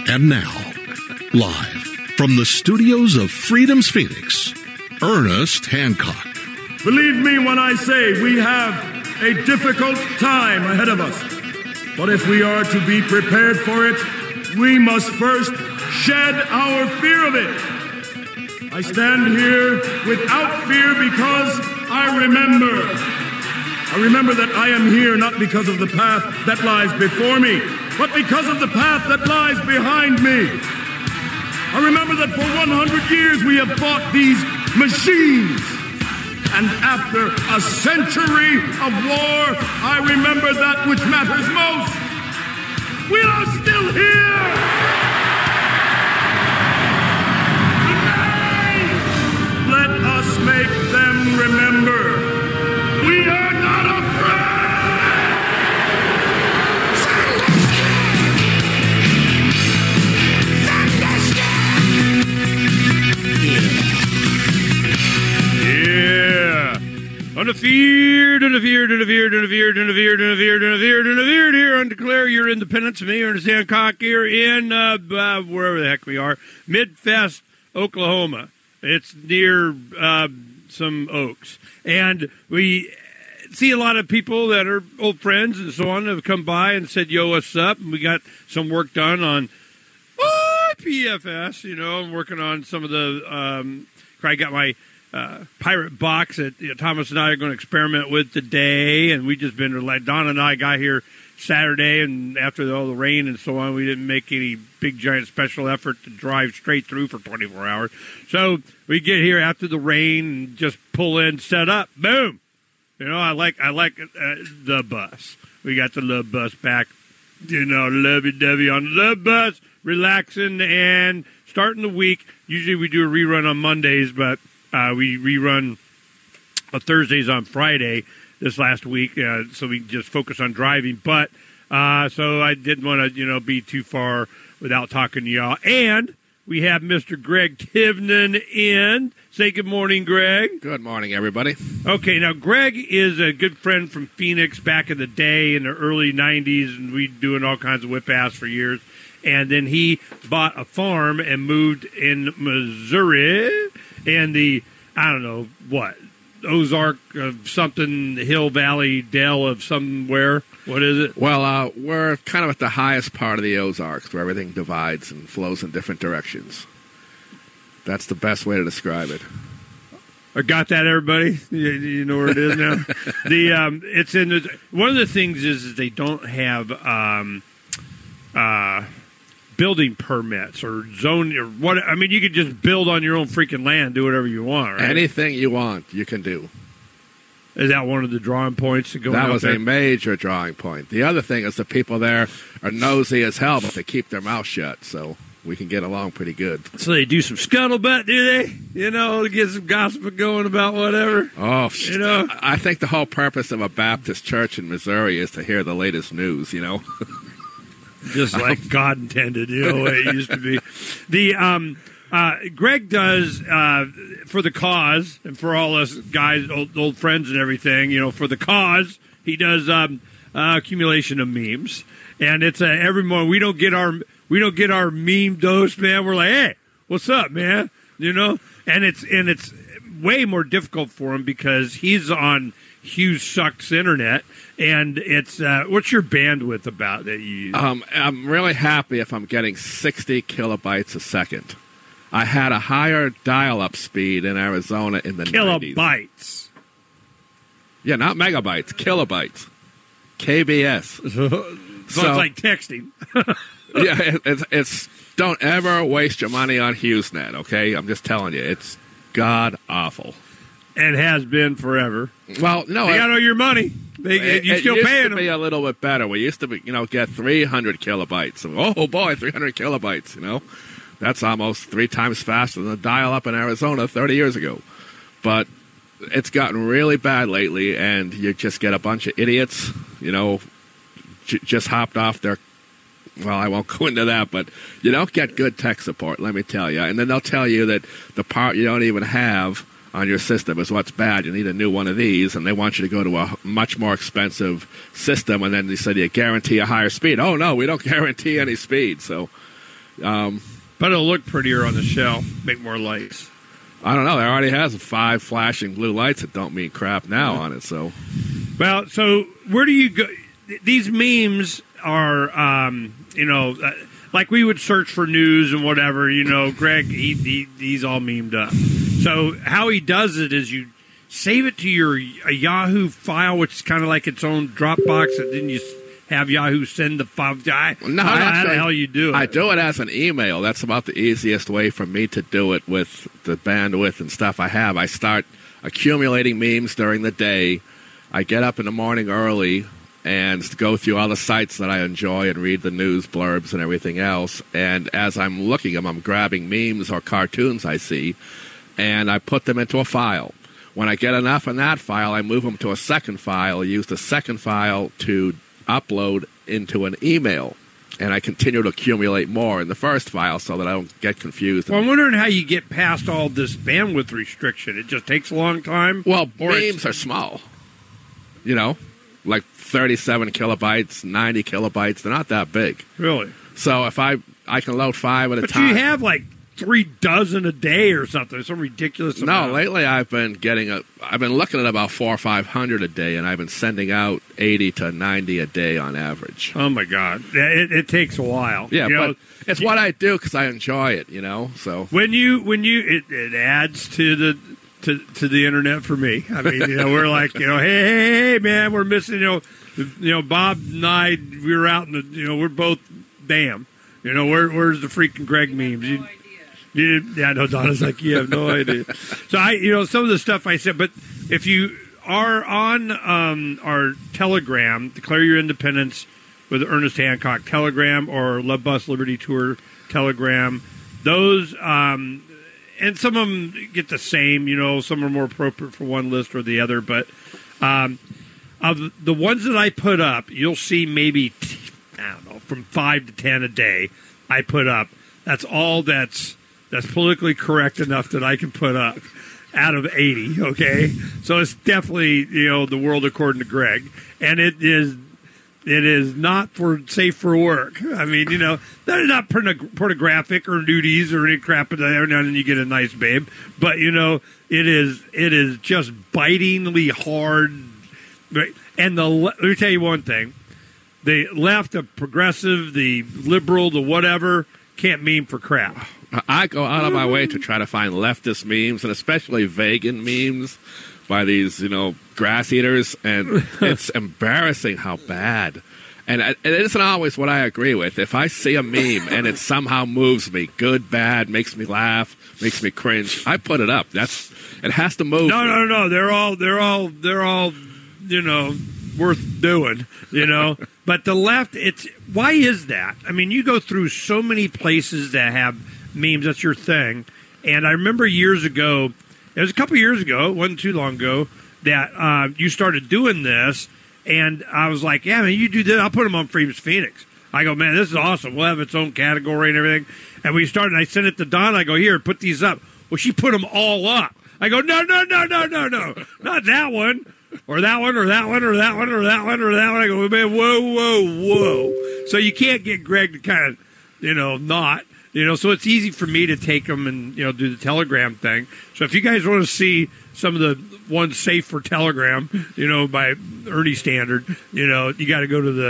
And now, live from the studios of Freedom's Phoenix, Ernest Hancock. Believe me when I say we have a difficult time ahead of us. But if we are to be prepared for it, we must first shed our fear of it. I stand here without fear because I remember that I am here not because of the path that lies before me, but because of the path that lies behind me. I remember that for 100 years we have fought these machines. And after a century of war, I remember that which matters most. We are still here! Let us make them remember. We are not afraid! Yeah. Undefeared here, undeclare your independence. Me, Ernest Hancock, here in wherever the heck we are, Midfest, Oklahoma. It's near some oaks. And we see a lot of people that are old friends and so on have come by and said, yo, what's up? And we got some work done on PFS. You know, I'm working on some of the I got my pirate box that Thomas and I are going to experiment with today. And we just been, like, Don and I got here Saturday, and after all the rain and so on, we didn't make any big, giant special effort to drive straight through for 24 hours. So we get here after the rain and just pull in, set up, boom. You know, I like the bus. We got the love bus back, you know, lovey-dovey on the love bus, relaxing and starting the week. Usually we do a rerun on Mondays, but we rerun Thursdays on Friday this last week, so we just focus on driving. But so I didn't want to, be too far without talking to y'all. And we have Mr. Greg Tivnan in. Say good morning, Greg. Good morning, everybody. Okay, now Greg is a good friend from Phoenix back in the day in the early 90s, and we doing all kinds of whip-ass for years. And then he bought a farm and moved in Missouri in the, I don't know, what, Ozark of something, Hill Valley, Dell of somewhere. What is it? Well, we're kind of at the highest part of the Ozarks where everything divides and flows in different directions. That's the best way to describe it. I got that, everybody? You know where it is now? It's in one of the things is they don't have building permits or zone or what. I mean, you could just build on your own freaking land, do whatever you want, right? Anything you want, you can do. Is that one of the drawing points to go? That was a major drawing point. The other thing is the people there are nosy as hell, but they keep their mouth shut, so we can get along pretty good. So they do some scuttlebutt, do they? You know, to get some gossip going about whatever. Oh, I think the whole purpose of a Baptist church in Missouri is to hear the latest news, you know. Just like God intended, you know, it used to be. Greg does, for the cause, and for all us guys, old friends and everything, you know, for the cause, he does accumulation of memes. And it's every morning, we don't get our meme dose, man. We're like, hey, what's up, man? You know? And it's way more difficult for him because he's on Hugh Sucks Internet, and it's what's your bandwidth about that you use? I'm really happy if I'm getting 60 kilobytes a second. I had a higher dial-up speed in Arizona in the 90s. Kilobytes. Yeah, not megabytes, kilobytes. KBS. So it's like texting. Yeah, it's don't ever waste your money on HughesNet, okay? I'm just telling you, it's god-awful. And has been forever. Well, no. They got all your money. You still paying them. It used to be a little bit better. We used to be, get 300 kilobytes. Oh, boy, 300 kilobytes, you know. That's almost 3 times faster than the dial-up in Arizona 30 years ago. But it's gotten really bad lately, and you just get a bunch of idiots, just hopped off their... Well, I won't go into that, but you don't get good tech support, let me tell you. And then they'll tell you that the part you don't even have on your system is what's bad. You need a new one of these, and they want you to go to a much more expensive system, and then they said you guarantee a higher speed. Oh, no, we don't guarantee any speed. So But it'll look prettier on the shelf, make more lights. I don't know. It already has 5 flashing blue lights that don't mean crap now on it. So, well, so where do you go? These memes are, like we would search for news and whatever. Greg, he's all memed up. So how he does it is you save it to a Yahoo file, which is kind of like its own Dropbox, and then you have Yahoo send the file. No, how the hell you do it? I do it as an email. That's about the easiest way for me to do it with the bandwidth and stuff I have. I start accumulating memes during the day. I get up in the morning early and go through all the sites that I enjoy and read the news blurbs and everything else. And as I'm looking at them, I'm grabbing memes or cartoons I see, and I put them into a file. When I get enough in that file, I move them to a second file, use the second file to upload into an email, and I continue to accumulate more in the first file so that I don't get confused. Well, I'm wondering how you get past all this bandwidth restriction. It just takes a long time? Well, memes are small. Like 37 kilobytes, 90 kilobytes. They're not that big. Really? So if I can load 5 at a time. But you have like 3 dozen a day or something, some ridiculous amount. No, lately I've been looking at about 400 or 500 a day, and I've been sending out 80 to 90 a day on average. Oh my God, it takes a while. Yeah, but it's what I do because I enjoy it. So when it adds to the internet for me. I mean, we're like, hey man, we're missing. Bob and I, we were out in the, we're both damn. Where's the freaking Greg memes? Yeah, no, Donna's like, you have no idea. So some of the stuff I said, but if you are on our Telegram, Declare Your Independence with Ernest Hancock Telegram or Love Bus Liberty Tour Telegram, those, and some of them get the same, some are more appropriate for one list or the other, but of the ones that I put up, you'll see maybe, I don't know, from 5 to 10 a day I put up. That's all that's politically correct enough that I can put up out of 80, okay? So it's definitely, the world according to Greg. And it is not safe for work. I mean, they're not pornographic or nudies or any crap in there, and then you get a nice babe. But, it is just bitingly hard. And let me tell you one thing. The left, the progressive, the liberal, the whatever, can't meme for crap. I go out of my way to try to find leftist memes, and especially vegan memes by these, grass eaters, and it's embarrassing how bad. And it isn't always what I agree with. If I see a meme and it somehow moves me, good, bad, makes me laugh, makes me cringe, I put it up. It has to move. No. They're all, worth doing, But the left, why is that? I mean, you go through so many places that have memes. That's your thing. And I remember years ago, it was a couple years ago, it wasn't too long ago, that you started doing this. And I was like, yeah, man, you do this. I'll put them on Freedom's Phoenix. I go, man, this is awesome. We'll have its own category and everything. And we started, I sent it to Donna. I go, here, put these up. Well, she put them all up. I go, no. Not that one. Or that one, or that one, or that one, or that one, or that one. I go, man, whoa. So you can't get Greg to kind of, not. So it's easy for me to take them and, do the Telegram thing. So if you guys want to see some of the ones safe for Telegram, by Ernie standard, you got to go to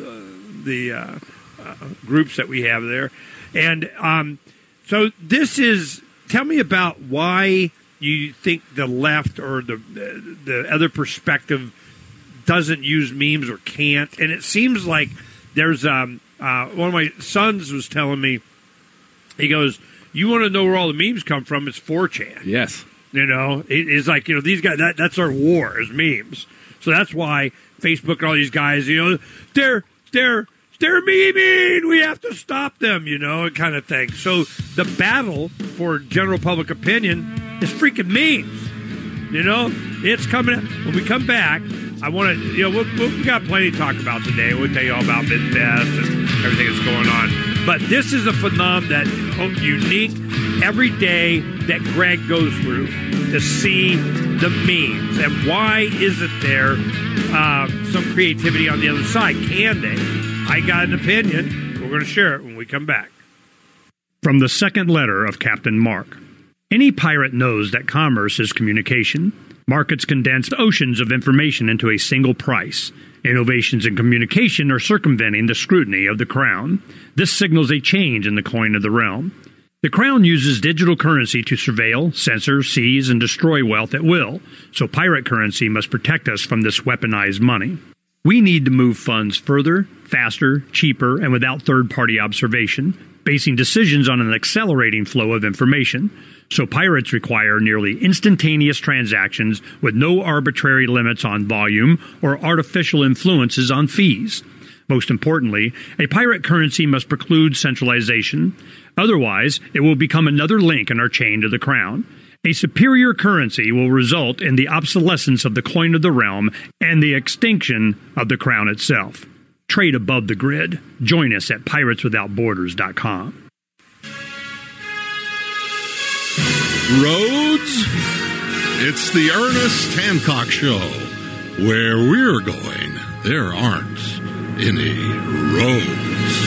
the groups that we have there. And so tell me about why you think the left or the other perspective doesn't use memes or can't. And it seems like there's one of my sons was telling me, he goes, you want to know where all the memes come from? It's 4chan. Yes. It's like, these guys, that's our war is memes. So that's why Facebook and all these guys, they're memeing. We have to stop them, kind of thing. So the battle for general public opinion is freaking memes. It's coming. When we come back, I want to, we got plenty to talk about today. We'll tell you all about MidFest and everything that's going on. But this is a phenomenon that unique every day that Greg goes through to see the memes. And why isn't there some creativity on the other side? Can they? I got an opinion. We're going to share it when we come back. From the second letter of Captain Mark. Any pirate knows that commerce is communication. Markets condense oceans of information into a single price. Innovations in communication are circumventing the scrutiny of the crown. This signals a change in the coin of the realm. The crown uses digital currency to surveil, censor, seize, and destroy wealth at will, so pirate currency must protect us from this weaponized money. We need to move funds further, faster, cheaper, and without third-party observation, basing decisions on an accelerating flow of information. So pirates require nearly instantaneous transactions with no arbitrary limits on volume or artificial influences on fees. Most importantly, a pirate currency must preclude centralization. Otherwise, it will become another link in our chain to the crown. A superior currency will result in the obsolescence of the coin of the realm and the extinction of the crown itself. Trade above the grid. Join us at pirateswithoutborders.com. Roads? It's the Ernest Hancock Show. Where we're going, there aren't any roads.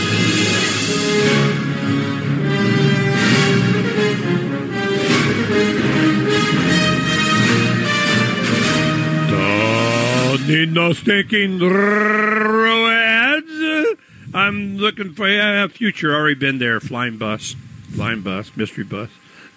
Don't need no stinking roads. I'm looking for a future. Already been there. Flying bus, mystery bus.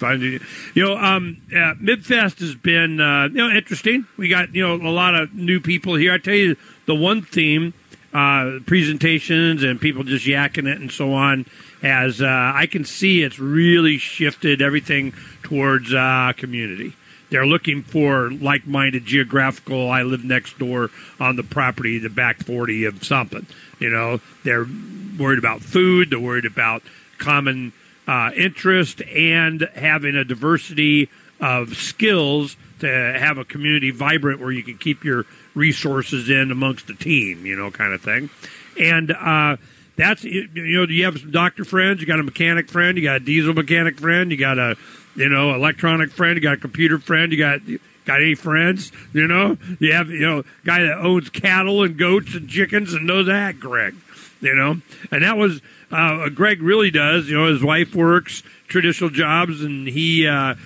Midfest has been interesting. We got a lot of new people here. I tell you, the one theme, presentations and people just yakking it and so on, as I can see, it's really shifted everything towards community. They're looking for like-minded geographical. I live next door on the property, the back 40 of something. They're worried about food. They're worried about common interest and having a diversity of skills to have a community vibrant where you can keep your resources in amongst the team, kind of thing. And that's, you have some doctor friends, you got a mechanic friend, you got a diesel mechanic friend, you got a, electronic friend, you got a computer friend, you got any friends, you have, guy that owns cattle and goats and chickens and knows that, Greg, and that was, Greg really does. His wife works traditional jobs, and he,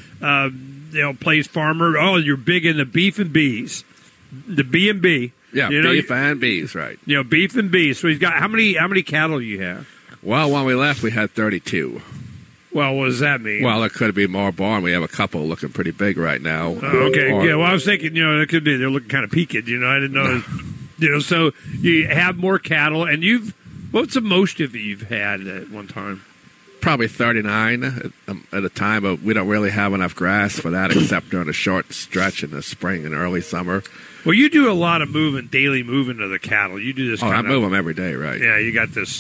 plays farmer. Oh, you're big in the beef and bees, the B&B. Yeah, beef and bees, right? Beef and bees. So he's got how many cattle you have? Well, when we left, we had 32. Well, what does that mean? Well, it could be more barn. We have a couple looking pretty big right now. Okay, yeah. Well, I was thinking, it could be they're looking kind of peaked. I didn't know. So you have more cattle, and what's the most of you've had at one time? Probably 39 at a time, but we don't really have enough grass for that except during a short stretch in the spring and early summer. Well, you do a lot of daily moving of the cattle. You do this. I move them every day, right? Yeah, you got this,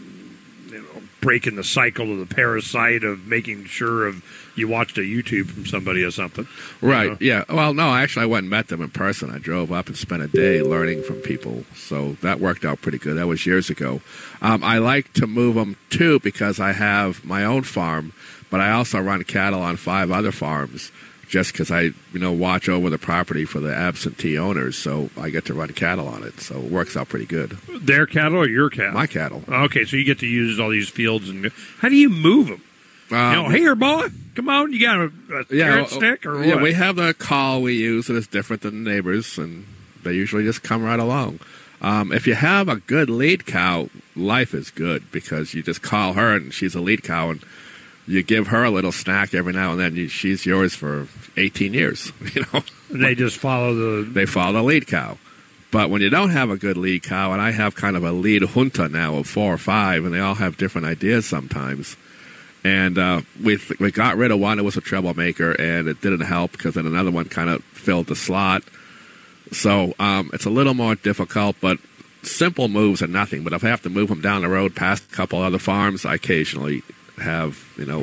breaking the cycle of the parasite of making sure of you watched a YouTube from somebody or something. Right, yeah. Well, no, actually I went and met them in person. I drove up and spent a day learning from people, so that worked out pretty good. That was years ago. I like to move them, too, because I have my own farm, but I also run cattle on 5 other farms just because I, watch over the property for the absentee owners, so I get to run cattle on it, so it works out pretty good. Their cattle or your cattle? My cattle. Okay, so you get to use all these fields. And how do you move them? Here, boy, come on, you got a carrot stick or what? Yeah, we have the call we use that is different than the neighbors, and they usually just come right along. If you have a good lead cow, life is good because you just call her and she's a lead cow, and you give her a little snack every now and then. She's yours for 18 years. And they just follow the lead cow. But when you don't have a good lead cow, and I have kind of a lead junta now of 4 or 5, and they all have different ideas sometimes. And we got rid of one that was a troublemaker, and it didn't help because then another one kind of filled the slot. So it's a little more difficult, but simple moves are nothing. But if I have to move them down the road past a couple other farms, I occasionally have,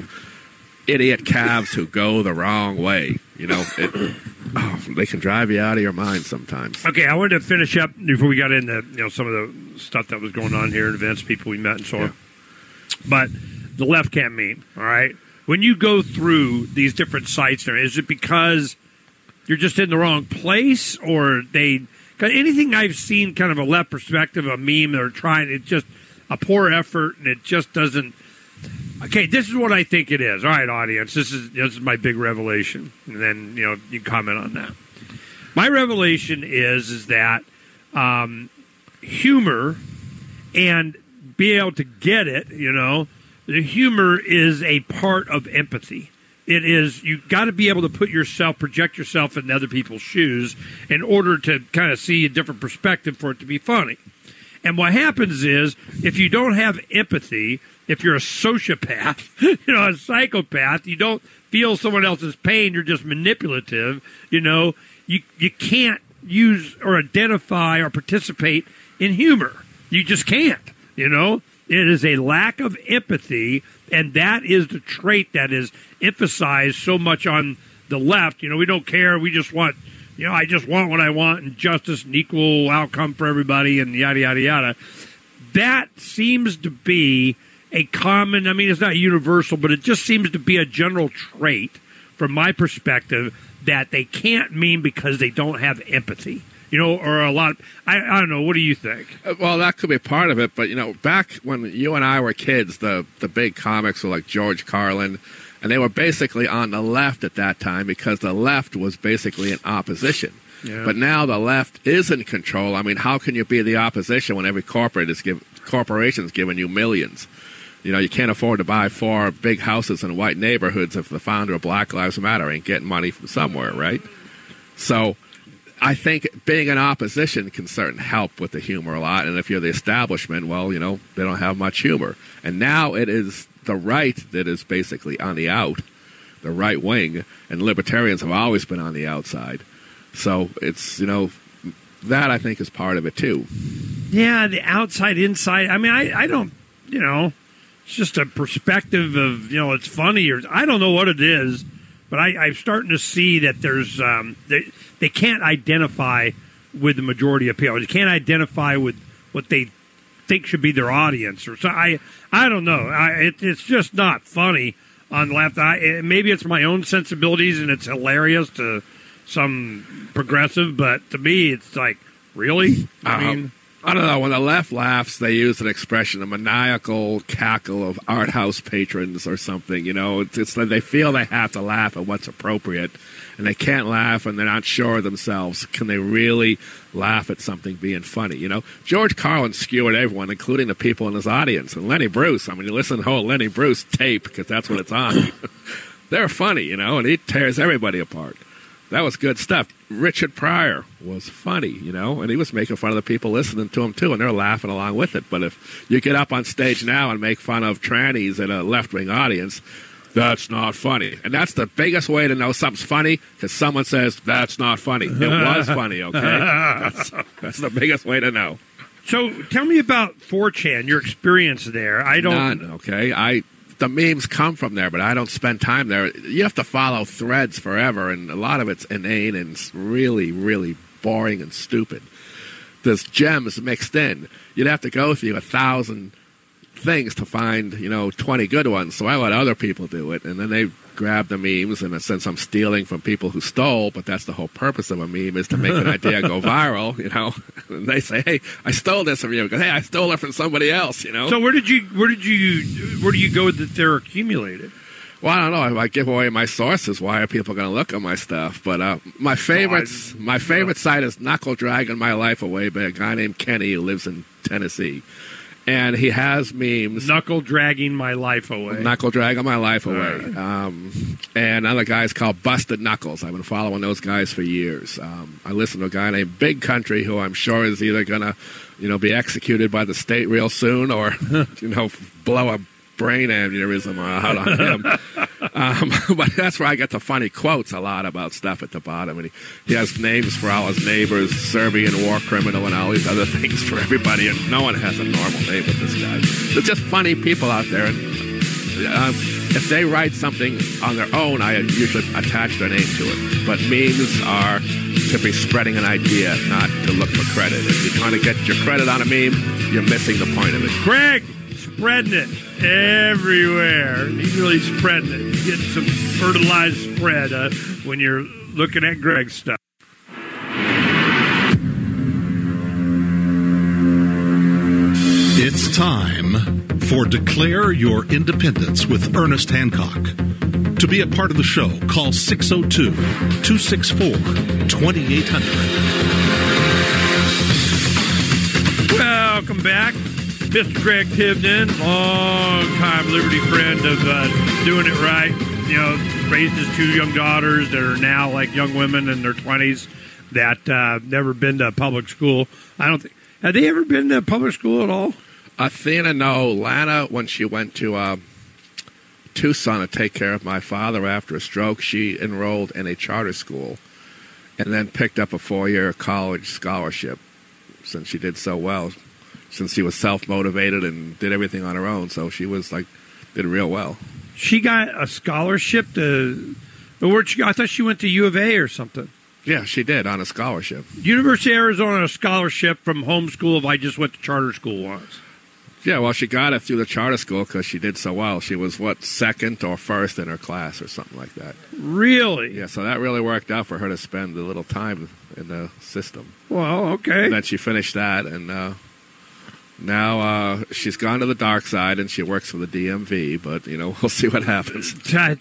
idiot calves who go the wrong way. They can drive you out of your mind sometimes. Okay, I wanted to finish up before we got into some of the stuff that was going on here, events, people we met, and so on. But the left can't mean, all right? When you go through these different sites, is it because you're just in the wrong place, or cause anything I've seen kind of a left perspective, a meme, they're trying, it's just a poor effort, and it just doesn't. Okay, this is what I think it is. All right, audience, this is my big revelation, and then you can comment on that. My revelation is that humor and being able to get it, the humor is a part of empathy. It is, you've got to be able to project yourself in other people's shoes in order to kind of see a different perspective for it to be funny. And what happens is, if you don't have empathy, if you're a sociopath, a psychopath, you don't feel someone else's pain, you're just manipulative, you can't use or identify or participate in humor. You just can't, It is a lack of empathy, and that is the trait that is emphasized so much on the left. We don't care, we just want, I just want what I want and justice and equal outcome for everybody and yada, yada, yada. That seems to be a common, it's not universal, but it just seems to be a general trait, from my perspective, that they can't meme because they don't have empathy. Or a lot. I don't know. What do you think? Well, that could be part of it. But, back when you and I were kids, the big comics were like George Carlin, and they were basically on the left at that time because the left was basically in opposition. Yeah. But now the left is in control. How can you be the opposition when every corporation's giving you millions? You can't afford to buy 4 big houses in white neighborhoods if the founder of Black Lives Matter ain't getting money from somewhere, right? So I think being in opposition can certainly help with the humor a lot. And if you're the establishment, well, they don't have much humor. And now it is the right that is basically on the out, the right wing, and libertarians have always been on the outside. So it's, that I think is part of it too. Yeah, the outside, inside. I don't, it's just a perspective of, it's funny, or I don't know what it is, but I'm starting to see that there's, they can't identify with the majority of people. They can't identify with what they think should be their audience. Or so I don't know. It's just not funny on the left. Maybe it's my own sensibilities and it's hilarious to some progressive, but to me it's like, really? I don't know. When the left laughs, they use an expression, a maniacal cackle of art house patrons or something. It's like they feel they have to laugh at what's appropriate, and they can't laugh, and they're not sure of themselves. Can they really laugh at something being funny? George Carlin skewered everyone, including the people in his audience. And Lenny Bruce, you listen to the whole Lenny Bruce tape because that's what it's on. They're funny, and he tears everybody apart. That was good stuff. Richard Pryor was funny, and he was making fun of the people listening to him, too, and they're laughing along with it. But if you get up on stage now and make fun of trannies in a left-wing audience, that's not funny. And that's the biggest way to know something's funny, because someone says, that's not funny. It was funny, okay? That's the biggest way to know. So tell me about 4chan, your experience there. None, okay? The memes come from there, but I don't spend time there. You have to follow threads forever, and a lot of it's inane and really, really boring and stupid. There's gems mixed in. You'd have to go through 1,000 things to find, 20 good ones. So I let other people do it, and then they grab the memes. In a sense, I'm stealing from people who stole, but that's the whole purpose of a meme, is to make an idea go viral, And they say, "Hey, I stole this from you." Because, "Hey, I stole it from somebody else," So where do you go that they're accumulated? Well, I don't know. If I give away my sources, why are people going to look at my stuff? But my favorite site is Knuckle Dragging My Life Away by a guy named Kenny who lives in Tennessee. And he has memes. Knuckle Dragging My Life Away. Knuckle Dragging My Life Away. And another guy's called Busted Knuckles. I've been following those guys for years. I listen to a guy named Big Country, who I'm sure is either going to, be executed by the state real soon or, blow a brain aneurysm out on him. But that's where I get the funny quotes a lot about stuff at the bottom. And he has names for all his neighbors, Serbian war criminal and all these other things for everybody. And no one has a normal name with this guy. There's just funny people out there. And if they write something on their own, I usually attach their name to it. But memes are to be spreading an idea, not to look for credit. If you're trying to get your credit on a meme, you're missing the point of it. Greg, spreading it everywhere. He's really spreading it. You get some fertilized spread when you're looking at Greg's stuff. It's It's time for Declare Your Independence with Ernest Hancock. To be a part of the show, call 602-264-2800. Welcome back. Mr. Greg Tibden, long-time Liberty friend of doing it right. You know, raised his two young daughters that are now like young women in their 20s that never been to public school. I don't think. Have they ever been to public school at all? Athena, no. Lana, when she went to Tucson to take care of my father after a stroke, she enrolled in a charter school and then picked up a 4-year college scholarship since she did so well. Since she was self-motivated and did everything on her own, so she was did real well. She got a scholarship to. Where'd she go? I thought she went to U of A or something. Yeah, she did on a scholarship. University of Arizona, a scholarship from homeschool. If I just went to charter school once. Yeah, well, she got it through the charter school because she did so well. She was, second or first in her class or something like that. Really? Yeah, so that really worked out for her to spend a little time in the system. Well, okay. And then she finished that, and now she's gone to the dark side, and she works for the DMV, but, we'll see what happens.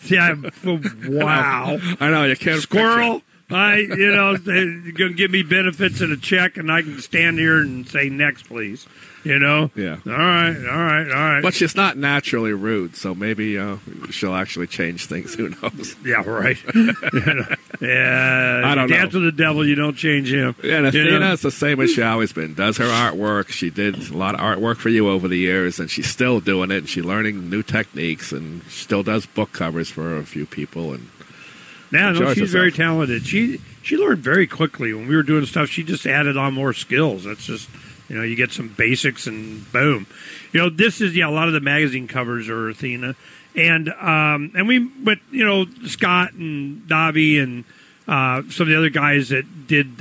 Wow. I know, you can't Squirrel. They're going to give me benefits and a check, and I can stand here and say next, please. Yeah. All right. But she's not naturally rude, so maybe she'll actually change things. Who knows? Yeah, right. Yeah. I don't know. Dance with the devil, you don't change him. Yeah, and Athena's the same as she always been. Does her artwork. She did a lot of artwork for you over the years, and she's still doing it. And she's learning new techniques, and still does book covers for a few people. And yeah, no, she's very talented. She learned very quickly. When we were doing stuff, she just added on more skills. That's just, you get some basics and boom. This is, a lot of the magazine covers are Athena. And Scott and Davi and some of the other guys that did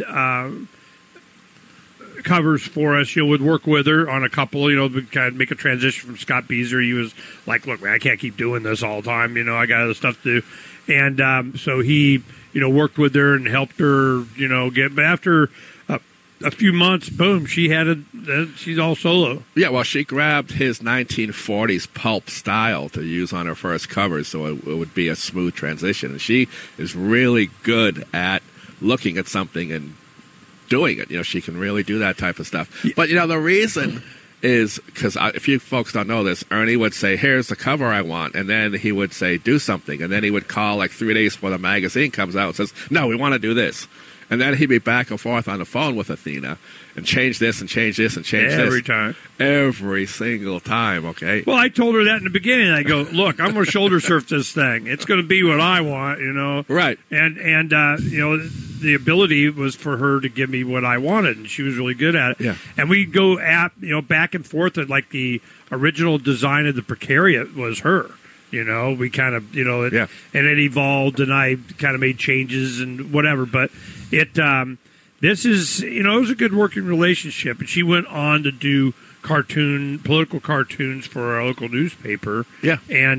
covers for us, would work with her on a couple, would kind of make a transition from Scott Beazer. He was like, look, man, I can't keep doing this all the time. I got other stuff to do. And so he, worked with her and helped her, but after a few months, boom, she's all solo. Yeah, well, she grabbed his 1940s pulp style to use on her first covers, so it would be a smooth transition. And she is really good at looking at something and doing it. She can really do that type of stuff. Yeah. But, the reason is because if you folks don't know this, Ernie would say, here's the cover I want, and then he would say, do something, and then he would call 3 days before the magazine comes out and says, no, we want to do this. And then he'd be back and forth on the phone with Athena and change this and change this and change this. Every time. Every single time, okay? Well, I told her that in the beginning. I go, look, I'm going to shoulder surf this thing. It's going to be what I want, Right. And the ability was for her to give me what I wanted, and she was really good at it. Yeah. And we go back and forth, and the original design of the Precariat was her. We kind of, and it evolved, and I kind of made changes and whatever. But this is, it was a good working relationship. And she went on to do political cartoons for our local newspaper. Yeah. And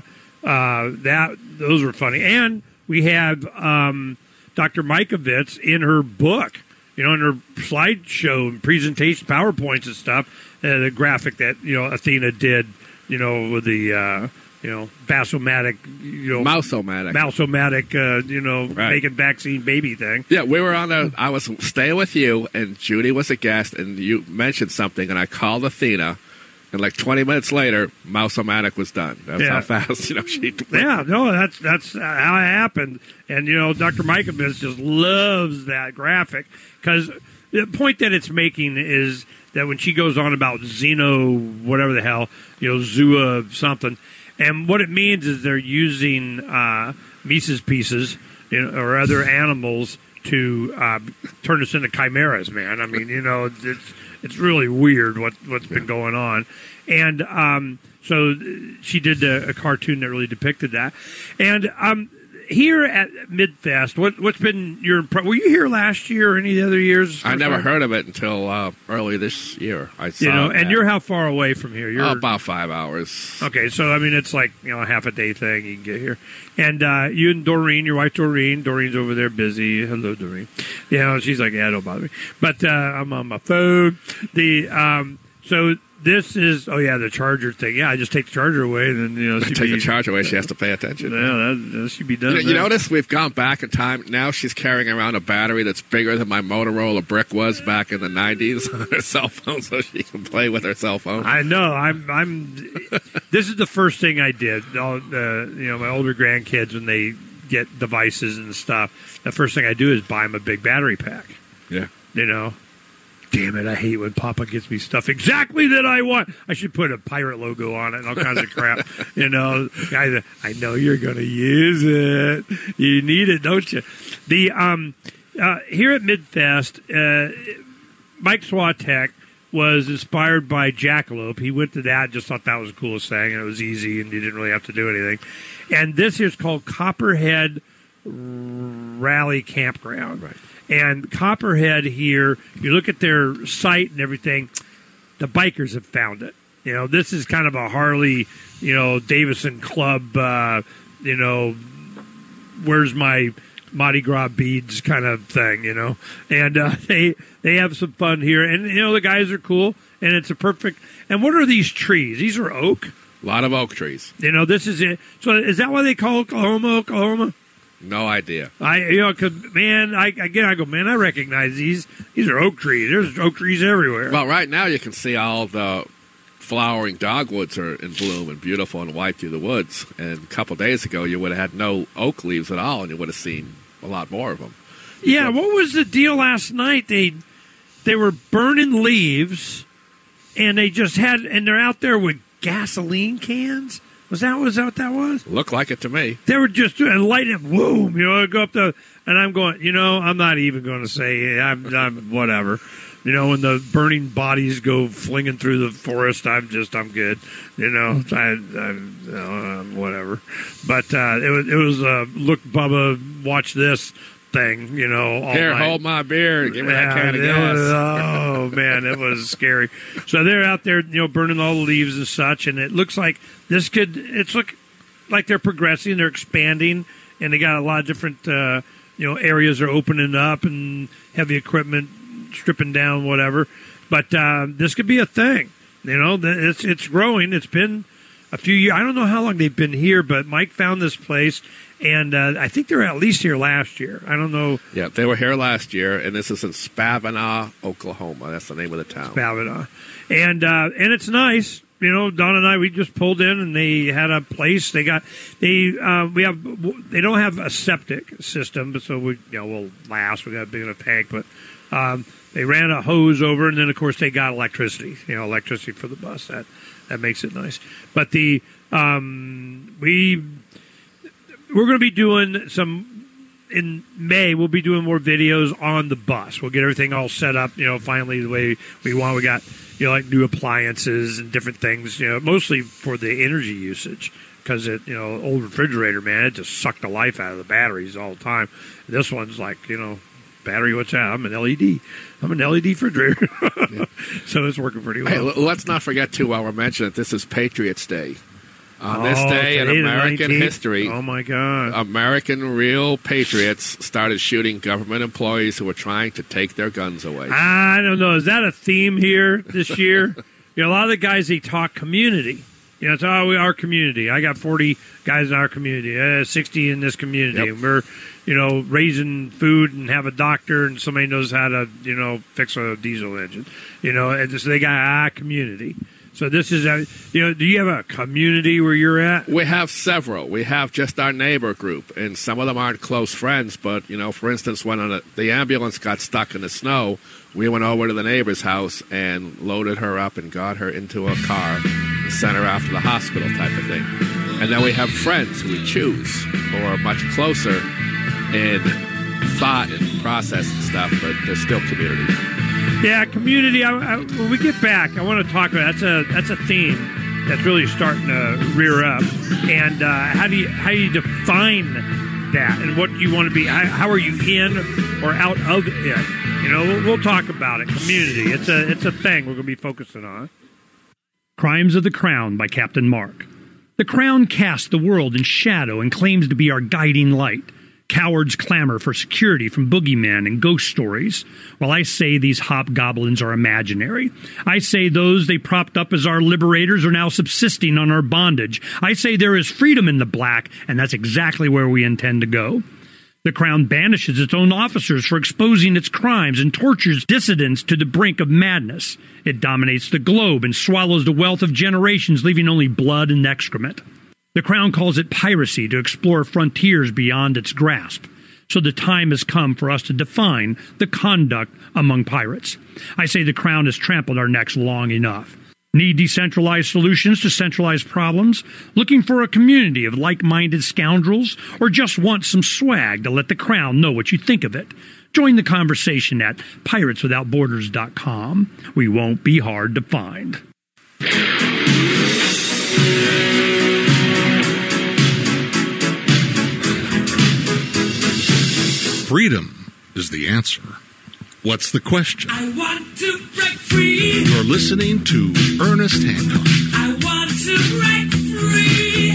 those were funny. And we have Dr. Mikovits in her book, in her slideshow and presentation, PowerPoints and stuff, the graphic that, Athena did, with the... Basomatic, Mousomatic, right. Making vaccine baby thing. Yeah, we were I was staying with you, and Judy was a guest, and you mentioned something, and I called Athena, and 20 minutes later, Mousomatic was done. That's how fast, she... Yeah, no, that's how it happened. And, Dr. Mikovits just loves that graphic, because the point that it's making is that when she goes on about Xeno, whatever the hell, Zua something, and what it means is they're using Mises pieces, or other animals to turn us into chimeras, man. I mean, it's really weird what's been going on. And so she did a cartoon that really depicted that. And here at Midfest, what's been your... Were you here last year or any of the other years? I never heard of it until early this year. I saw and you're how far away from here? You're about 5 hours. Okay, so I mean it's like a half a day thing. You can get here, and you and Doreen, your wife Doreen's over there busy. Hello, Doreen. She's like, yeah, don't bother me. But I'm on my phone. So This is the charger thing. Yeah, I just take the charger away, and then take the charger away. She has to pay attention. Yeah, that should be done. You notice we've gone back in time. Now she's carrying around a battery that's bigger than my Motorola brick was back in the '90s on her cell phone, so she can play with her cell phone. I know. I'm. This is the first thing I did. My older grandkids, when they get devices and stuff, the first thing I do is buy them a big battery pack. Yeah. Damn it, I hate when Papa gets me stuff exactly that I want. I should put a pirate logo on it and all kinds of crap. I know you're going to use it. You need it, don't you? The here at Midfest, Mike Swatek was inspired by Jackalope. He went to that, just thought that was the coolest thing, and it was easy, and you didn't really have to do anything. And this here's called Copperhead Rally Campground. Right. And Copperhead here, you look at their site and everything, the bikers have found it. This is kind of a Harley, Davidson club, where's my Mardi Gras beads kind of thing, And they have some fun here. And, the guys are cool, and it's a perfect. And what are these trees? These are oak? A lot of oak trees. This is it. So is that why they call Oklahoma? No idea. Because I go, man, I recognize these. These are oak trees. There's oak trees everywhere. Well, right now you can see all the flowering dogwoods are in bloom and beautiful and white through the woods. And a couple of days ago, you would have had no oak leaves at all, and you would have seen a lot more of them. Yeah, what was the deal last night? They were burning leaves, and they're out there with gasoline cans. Was that what that was? Looked like it to me. They were just doing lighting up, boom, go up and I'm going, I'm not even going to say, I'm whatever. When the burning bodies go flinging through the forest, I'm good. Whatever. But it was look, Bubba, watch this thing, all Here, night. hold my beer. Give me that kind of gas. Oh, man, it was scary. So they're out there, burning all the leaves and such, and it looks like it's like they're progressing, they're expanding, and they got a lot of different, areas are opening up and heavy equipment stripping down, whatever. But this could be a thing. It's growing. It's been a few years. I don't know how long they've been here, but Mike found this place. And I think they were at least here last year. I don't know. Yeah, they were here last year, and this is in Spavinaw, Oklahoma. That's the name of the town. Spavinaw. And it's nice. Don and I, we just pulled in, and they had a place. They don't have a septic system, but so we'll last. We got a big enough tank, but they ran a hose over, and then of course they got electricity. Electricity for the bus. That makes it nice. But we're going to be doing in May, we'll be doing more videos on the bus. We'll get everything all set up, finally the way we want. We got, like new appliances and different things, mostly for the energy usage. Because old refrigerator, man, it just sucked the life out of the batteries all the time. This one's like, battery, what's that? I'm an LED. I'm an LED refrigerator. Yeah. So it's working pretty well. Hey, let's not forget, too, while we're mentioning it, this is Patriots Day. On this day in American history, oh my God, American real patriots started shooting government employees who were trying to take their guns away. I don't know. Is that a theme here this year? A lot of the guys, they talk community. It's our community. I got 40 guys in our community, 60 in this community. Yep. And we're, raising food and have a doctor and somebody knows how to, fix a diesel engine. And so they got community. So this is, do you have a community where you're at? We have several. We have just our neighbor group, and some of them aren't close friends. But, for instance, when the ambulance got stuck in the snow, we went over to the neighbor's house and loaded her up and got her into a car and sent her off to the hospital type of thing. And then we have friends who we choose who are much closer in thought and process and stuff, but they're still community. Yeah, community. When we get back, I want to talk about that's a theme that's really starting to rear up. And how do you define that? And what do you want to be? How are you in or out of it? We'll talk about it. Community. It's a thing we're going to be focusing on. Crimes of the Crown by Captain Mark. The Crown casts the world in shadow and claims to be our guiding light. Cowards clamor for security from boogeymen and ghost stories, while I say these hobgoblins are imaginary. I say those they propped up as our liberators are now subsisting on our bondage. I say there is freedom in the black, and that's exactly where we intend to go. The Crown banishes its own officers for exposing its crimes and tortures dissidents to the brink of madness. It dominates the globe and swallows the wealth of generations, leaving only blood and excrement. The Crown calls it piracy to explore frontiers beyond its grasp. So the time has come for us to define the conduct among pirates. I say the Crown has trampled our necks long enough. Need decentralized solutions to centralized problems? Looking for a community of like-minded scoundrels? Or just want some swag to let the Crown know what you think of it? Join the conversation at pirateswithoutborders.com. We won't be hard to find. Freedom is the answer. What's the question? I want to break free. You're listening to Ernest Hancock. I want to break free.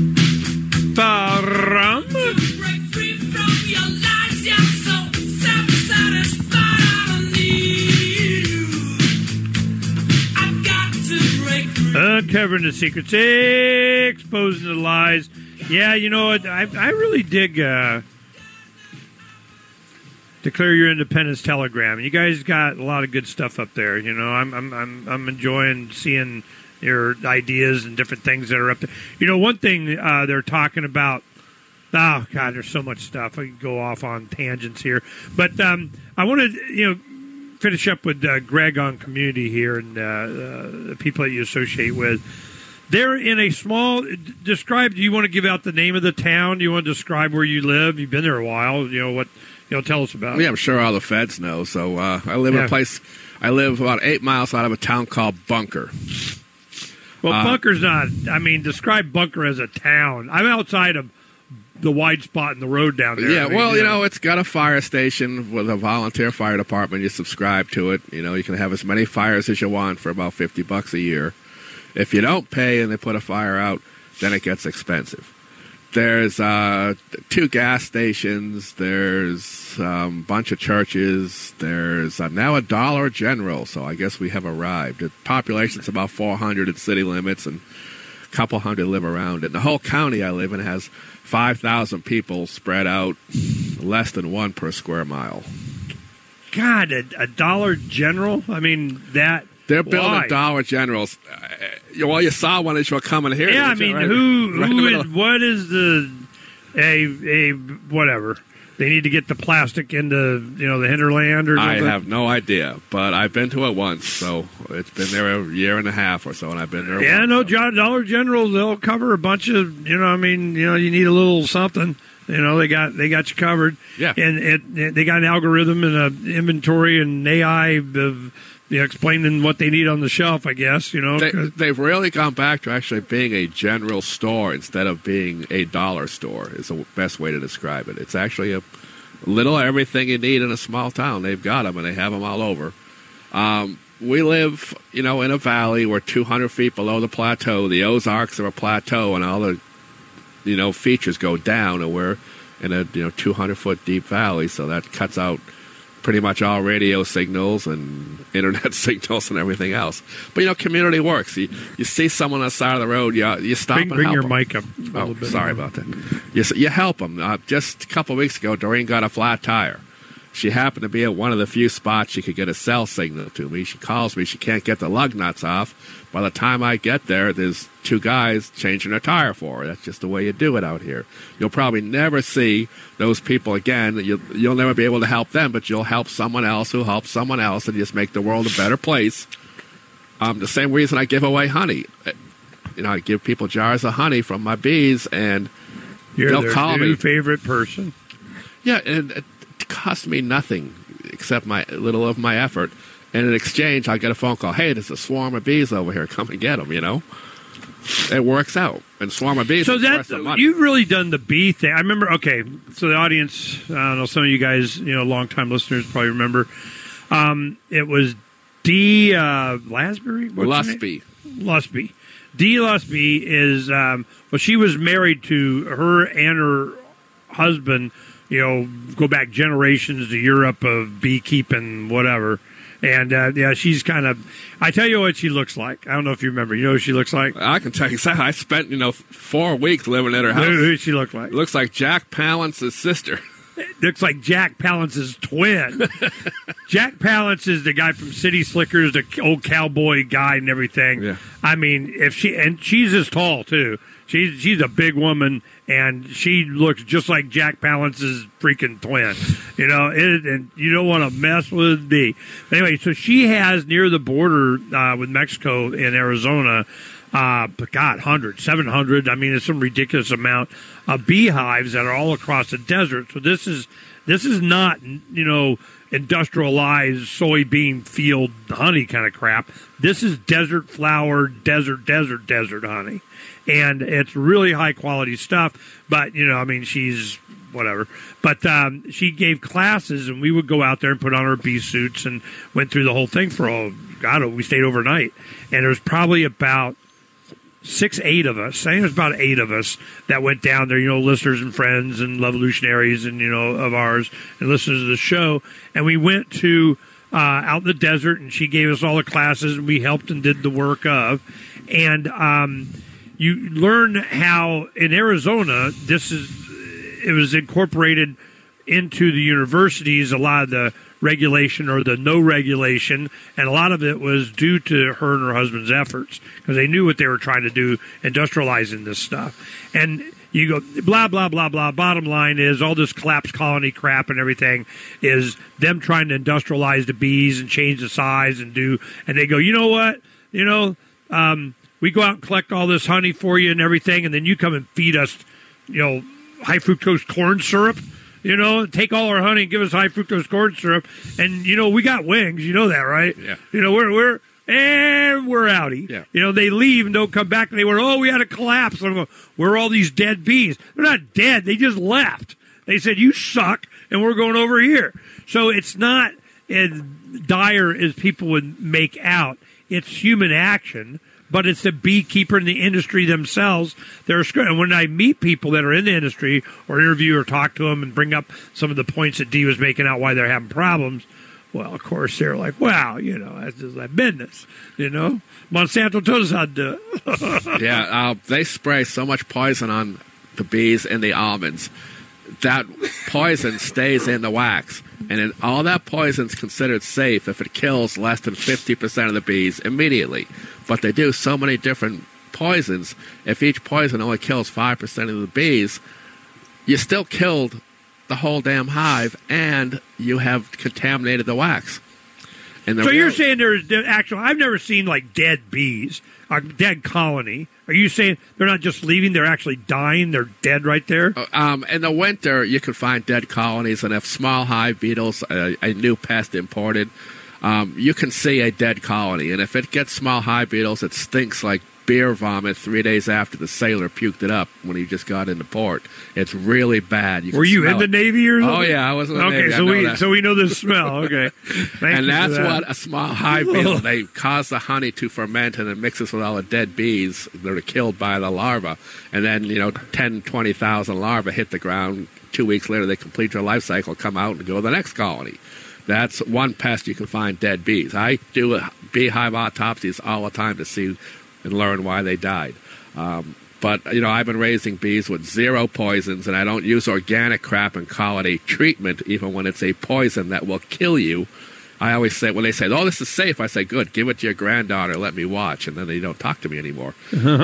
Break free from your lies. You're so self-satisfied. I don't need you. I've got to break free. Uncovering the secrets, exposing the lies. Yeah, you know what? I really dig Declare Your Independence Telegram. You guys got a lot of good stuff up there. You know, I'm enjoying seeing your ideas and different things that are up there. You know, one thing they're talking about. Oh God, there's so much stuff. I can go off on tangents here, but I want to finish up with Greg on community here and the people that you associate with. They're in a small. Describe. Do you want to give out the name of the town? Do you want to describe where you live? You've been there a while. You know what. Tell us about it. Yeah, I'm sure all the feds know. So I live in a place. I live about 8 miles out of a town called Bunker. Well, Bunker's not. I mean, describe Bunker as a town. I'm outside of the wide spot in the road down there. Yeah, it's got a fire station with a volunteer fire department. You subscribe to it. You know, you can have as many fires as you want for about $50 a year. If you don't pay and they put a fire out, then it gets expensive. There's 2 gas stations. There's a bunch of churches. There's now a Dollar General, so I guess we have arrived. The population's about 400 in city limits, and a couple hundred live around it. The whole county I live in has 5,000 people spread out, less than 1 per square mile. God, a Dollar General? I mean, that... They're building Dollar Generals. You saw one as you were coming here. Yeah, I mean, what is whatever? They need to get the plastic into, the hinterland or something? I have no idea, but I've been to it once, so it's been there a year and a half or so, and I've been there once. Dollar General, they'll cover a bunch of, you need a little something. They got you covered. Yeah. And they got an algorithm and an inventory and AI of... explaining what they need on the shelf, I guess, They've really gone back to actually being a general store instead of being a dollar store is the best way to describe it. It's actually a little everything you need in a small town. They've got them, and they have them all over. We live, in a valley. We're 200 feet below the plateau. The Ozarks are a plateau, and all the, features go down, and we're in a, 200-foot deep valley, so that cuts out pretty much all radio signals and internet signals and everything else. But, community works. You see someone on the side of the road, you stop and help them. Bring your mic up a little bit. Sorry about that. You help them. Just a couple of weeks ago, Doreen got a flat tire. She happened to be at one of the few spots she could get a cell signal to me. She calls me. She can't get the lug nuts off. By the time I get there, there's 2 guys changing her tire for her. That's just the way you do it out here. You'll probably never see those people again. You'll never be able to help them, but you'll help someone else who helps someone else and just make the world a better place. The same reason I give away honey. I give people jars of honey from my bees, and they'll call me. Your favorite person. Yeah, and it costs me nothing except my little of my effort. And in exchange, I get a phone call. Hey, there's a swarm of bees over here. Come and get them, It works out. And swarm of bees is worth some money. You've really done the bee thing. I remember, so the audience, I don't know, some of you guys, long-time listeners probably remember. It was Dee Lasby? Lusby. Dee Lusby is, she was married to her and her husband, go back generations to Europe of beekeeping, whatever. And, she's kind of, I tell you what she looks like. I don't know if you remember. You know what she looks like? I can tell you exactly. I spent, 4 weeks living at her house. Who does she look like? Looks like Jack Palance's sister. Looks like Jack Palance's twin. Jack Palance is the guy from City Slickers, the old cowboy guy and everything. Yeah. I mean, she's as tall, too. She's a big woman, and she looks just like Jack Palance's freaking twin. And you don't want to mess with me. Anyway, so she has near the border with Mexico in Arizona, hundreds, 700. I mean, it's some ridiculous amount of beehives that are all across the desert. So this is not, industrialized soybean field honey kind of crap. This is desert flower, desert honey. And it's really high quality stuff. But, she's whatever. But she gave classes, and we would go out there and put on our bee suits and went through the whole thing we stayed overnight. And there was probably about 8 of us. I think it was about 8 of us that went down there, listeners and friends and Levolutionaries and, of ours and listeners to the show. And we went to out in the desert, and she gave us all the classes, and we helped and did the work of. And you learn how in Arizona, it was incorporated into the universities, a lot of the regulation or the no regulation, and a lot of it was due to her and her husband's efforts because they knew what they were trying to do, industrializing this stuff. And you go, blah, blah, blah, blah. Bottom line is all this collapsed colony crap and everything is them trying to industrialize the bees and change the size and they go, you know what? We go out and collect all this honey for you and everything, and then you come and feed us, high fructose corn syrup. Take all our honey and give us high fructose corn syrup. And, we got wings. You know that, right? Yeah. We're outie. Yeah. They leave and don't come back. And they went, we had a collapse. And I'm going, where are all these dead bees? They're not dead. They just left. They said, you suck, and we're going over here. So it's not as dire as people would make out. It's human action. But it's the beekeeper and the industry themselves. And when I meet people that are in the industry or interview or talk to them and bring up some of the points that Dee was making out why they're having problems, well, of course, they're like, wow, that's just like business, Monsanto told us how to do it. Yeah, they spray so much poison on the bees and the almonds. That poison stays in the wax. And all that poison is considered safe if it kills less than 50% of the bees immediately. But they do so many different poisons. If each poison only kills 5% of the bees, you still killed the whole damn hive, and you have contaminated the wax. And so you're saying there's actual? I've never seen like dead bees, a dead colony. Are you saying they're not just leaving; they're actually dying? They're dead right there. In the winter, you can find dead colonies, and if small hive beetles, a new pest imported, you can see a dead colony. And if it gets small hive beetles, it stinks like beer vomit 3 days after the sailor puked it up when he just got into port. It's really bad. Were you in the Navy or something? Oh, yeah, I was in the Navy. Okay, so we know the smell. Okay. And that's what a small hive beetle, they cause the honey to ferment, and it mixes with all the dead bees that are killed by the larva. And then, 10, 20,000 larvae hit the ground. 2 weeks later, they complete their life cycle, come out, and go to the next colony. That's one pest you can find dead bees. I do beehive autopsies all the time to see and learn why they died. But, I've been raising bees with 0 poisons, and I don't use organic crap and call it a treatment, even when it's a poison that will kill you. I always say, when they say, this is safe, I say, good, give it to your granddaughter, let me watch, and then they don't talk to me anymore.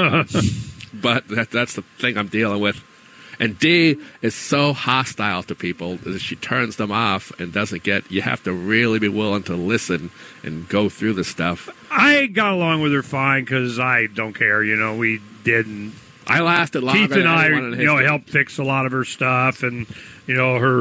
But that's the thing I'm dealing with. And Dee is so hostile to people that she turns them off and doesn't get... You have to really be willing to listen and go through the stuff. I got along with her fine because I don't care. We didn't... I lasted longer Keith than and I, anyone in history. helped fix a lot of her stuff and, her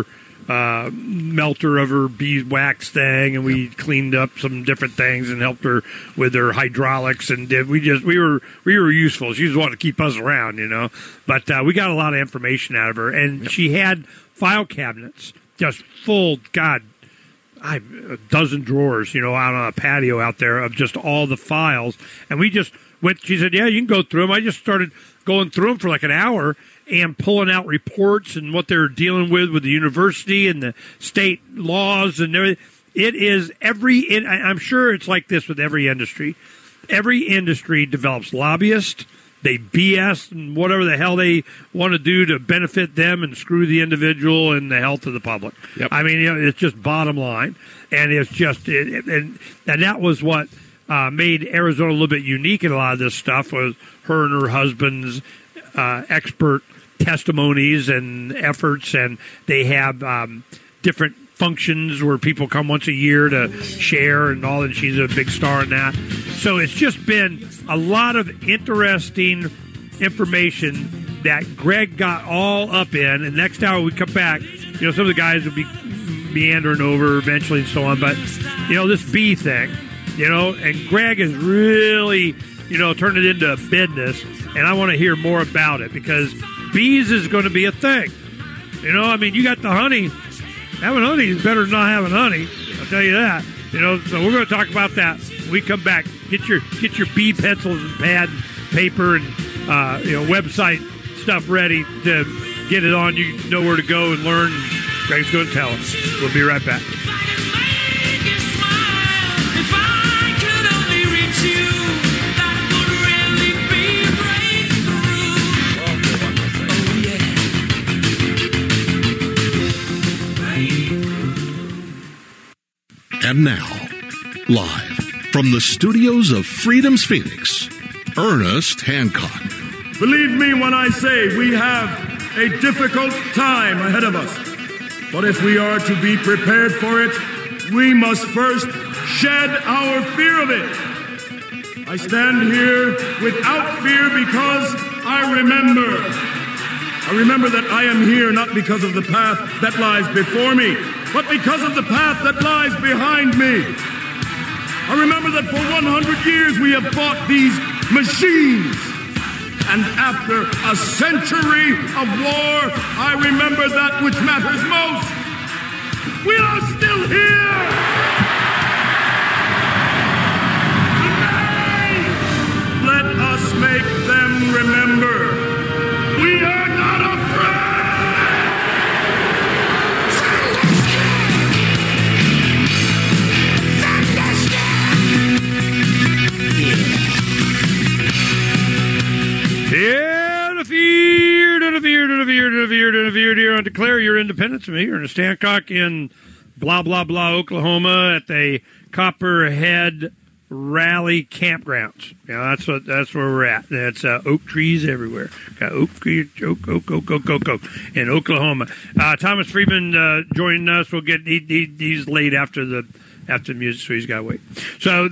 melter of her beeswax thing, and we cleaned up some different things and helped her with her hydraulics, and we were useful. She was wanting to keep us around, but we got a lot of information out of her, and she had file cabinets just full, a dozen drawers, out on a patio out there of just all the files, and we just went. She said, "Yeah, you can go through them." I just started going through them for like an hour. and pulling out reports and what they're dealing with the university and the state laws and everything. It is I'm sure it's like this with every industry. Every industry develops lobbyists. They BS and whatever the hell they want to do to benefit them and screw the individual and the health of the public. Yep. I mean, it's just bottom line. And it's just, and that was what made Arizona a little bit unique in a lot of this stuff, was her and her husband's expert testimonies and efforts. And they have different functions where people come once a year to share and all, and she's a big star in that. So it's just been a lot of interesting information that Greg got all up in. And next hour we come back, some of the guys will be meandering over eventually and so on. But, this bee thing, and Greg is really, turned it into a business. And I want to hear more about it because bees is going to be a thing. You got the honey. Having honey is better than not having honey. I'll tell you that. So we're going to talk about that when we come back. Get your bee pencils and pad and paper and website stuff ready to get it on. You know where to go and learn. Greg's going to tell us. We'll be right back. And now, live from the studios of Freedom's Phoenix, Ernest Hancock. Believe me when I say we have a difficult time ahead of us. But if we are to be prepared for it, we must first shed our fear of it. I stand here without fear because I remember that I am here not because of the path that lies before me, but because of the path that lies behind me. I remember that for 100 years we have fought these machines. And after a century of war, I remember that which matters most. We are still here. Today, let us make them remember. We are not afraid. Interfered and declare your independence from here in Hancock in blah, blah, blah, Oklahoma at the Copperhead Rally Campgrounds. That's where we're at. That's oak trees everywhere. Got oak in Oklahoma. Thomas Friedman joining us. We'll get he's late after the music, so he's got to wait. So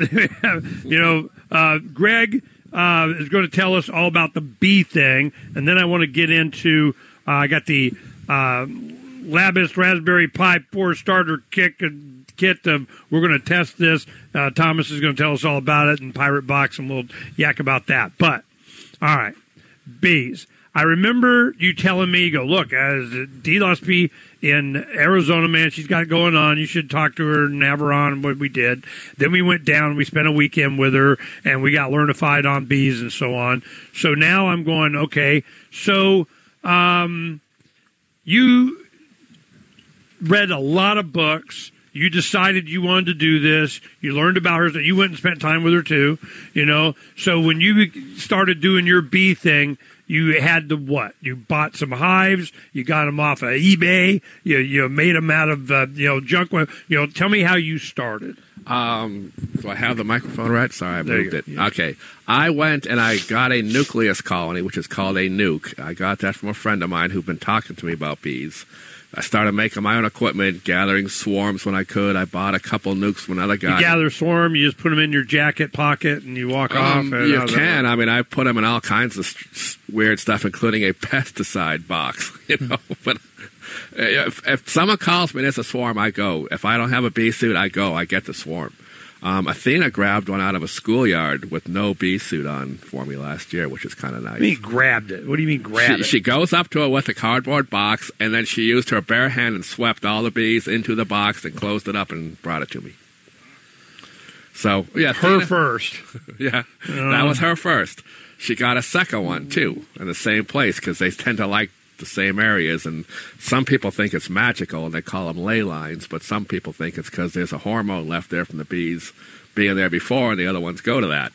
Greg is going to tell us all about the bee thing, and then I want to get into I got the Labist Raspberry Pi 4 starter kit. We're going to test this. Thomas is going to tell us all about it, and Pirate Box, and we'll yak about that. But, all right, bees. I remember you telling me, look, as Dee Lusby in Arizona, man, she's got it going on. You should talk to her and have her on, what we did. Then we went down and we spent a weekend with her, and we got learnified on bees and so on. So now I'm going, okay, so you read a lot of books. You decided you wanted to do this. You learned about her. You went and spent time with her, too. So when you started doing your bee thing, you had to what? You bought some hives. You got them off of eBay. You made them out of junk. Tell me how you started. Do I have the microphone right? Sorry, I moved it. Yeah. Okay. I went and I got a nucleus colony, which is called a nuke. I got that from a friend of mine who'd been talking to me about bees. I started making my own equipment, gathering swarms when I could. I bought a couple nukes from another guy. You gather a swarm, you just put them in your jacket pocket, and you walk off. You can. I mean, I put them in all kinds of weird stuff, including a pesticide box. But if someone calls me and it's a swarm, I go. If I don't have a bee suit, I go. I get the swarm. Athena grabbed one out of a schoolyard with no bee suit on for me last year, which is kind of nice. What do you mean grabbed it? What do you mean grabbed it? She goes up to it with a cardboard box, and then she used her bare hand and swept all the bees into the box and closed it up and brought it to me. So, yeah. Her first. Yeah, that was her first. she got a second one, too, in the same place, because they tend to like the same areas. And some people think it's magical, and they call them ley lines, but some people think it's because there's a hormone left there from the bees being there before, and the other ones go to that.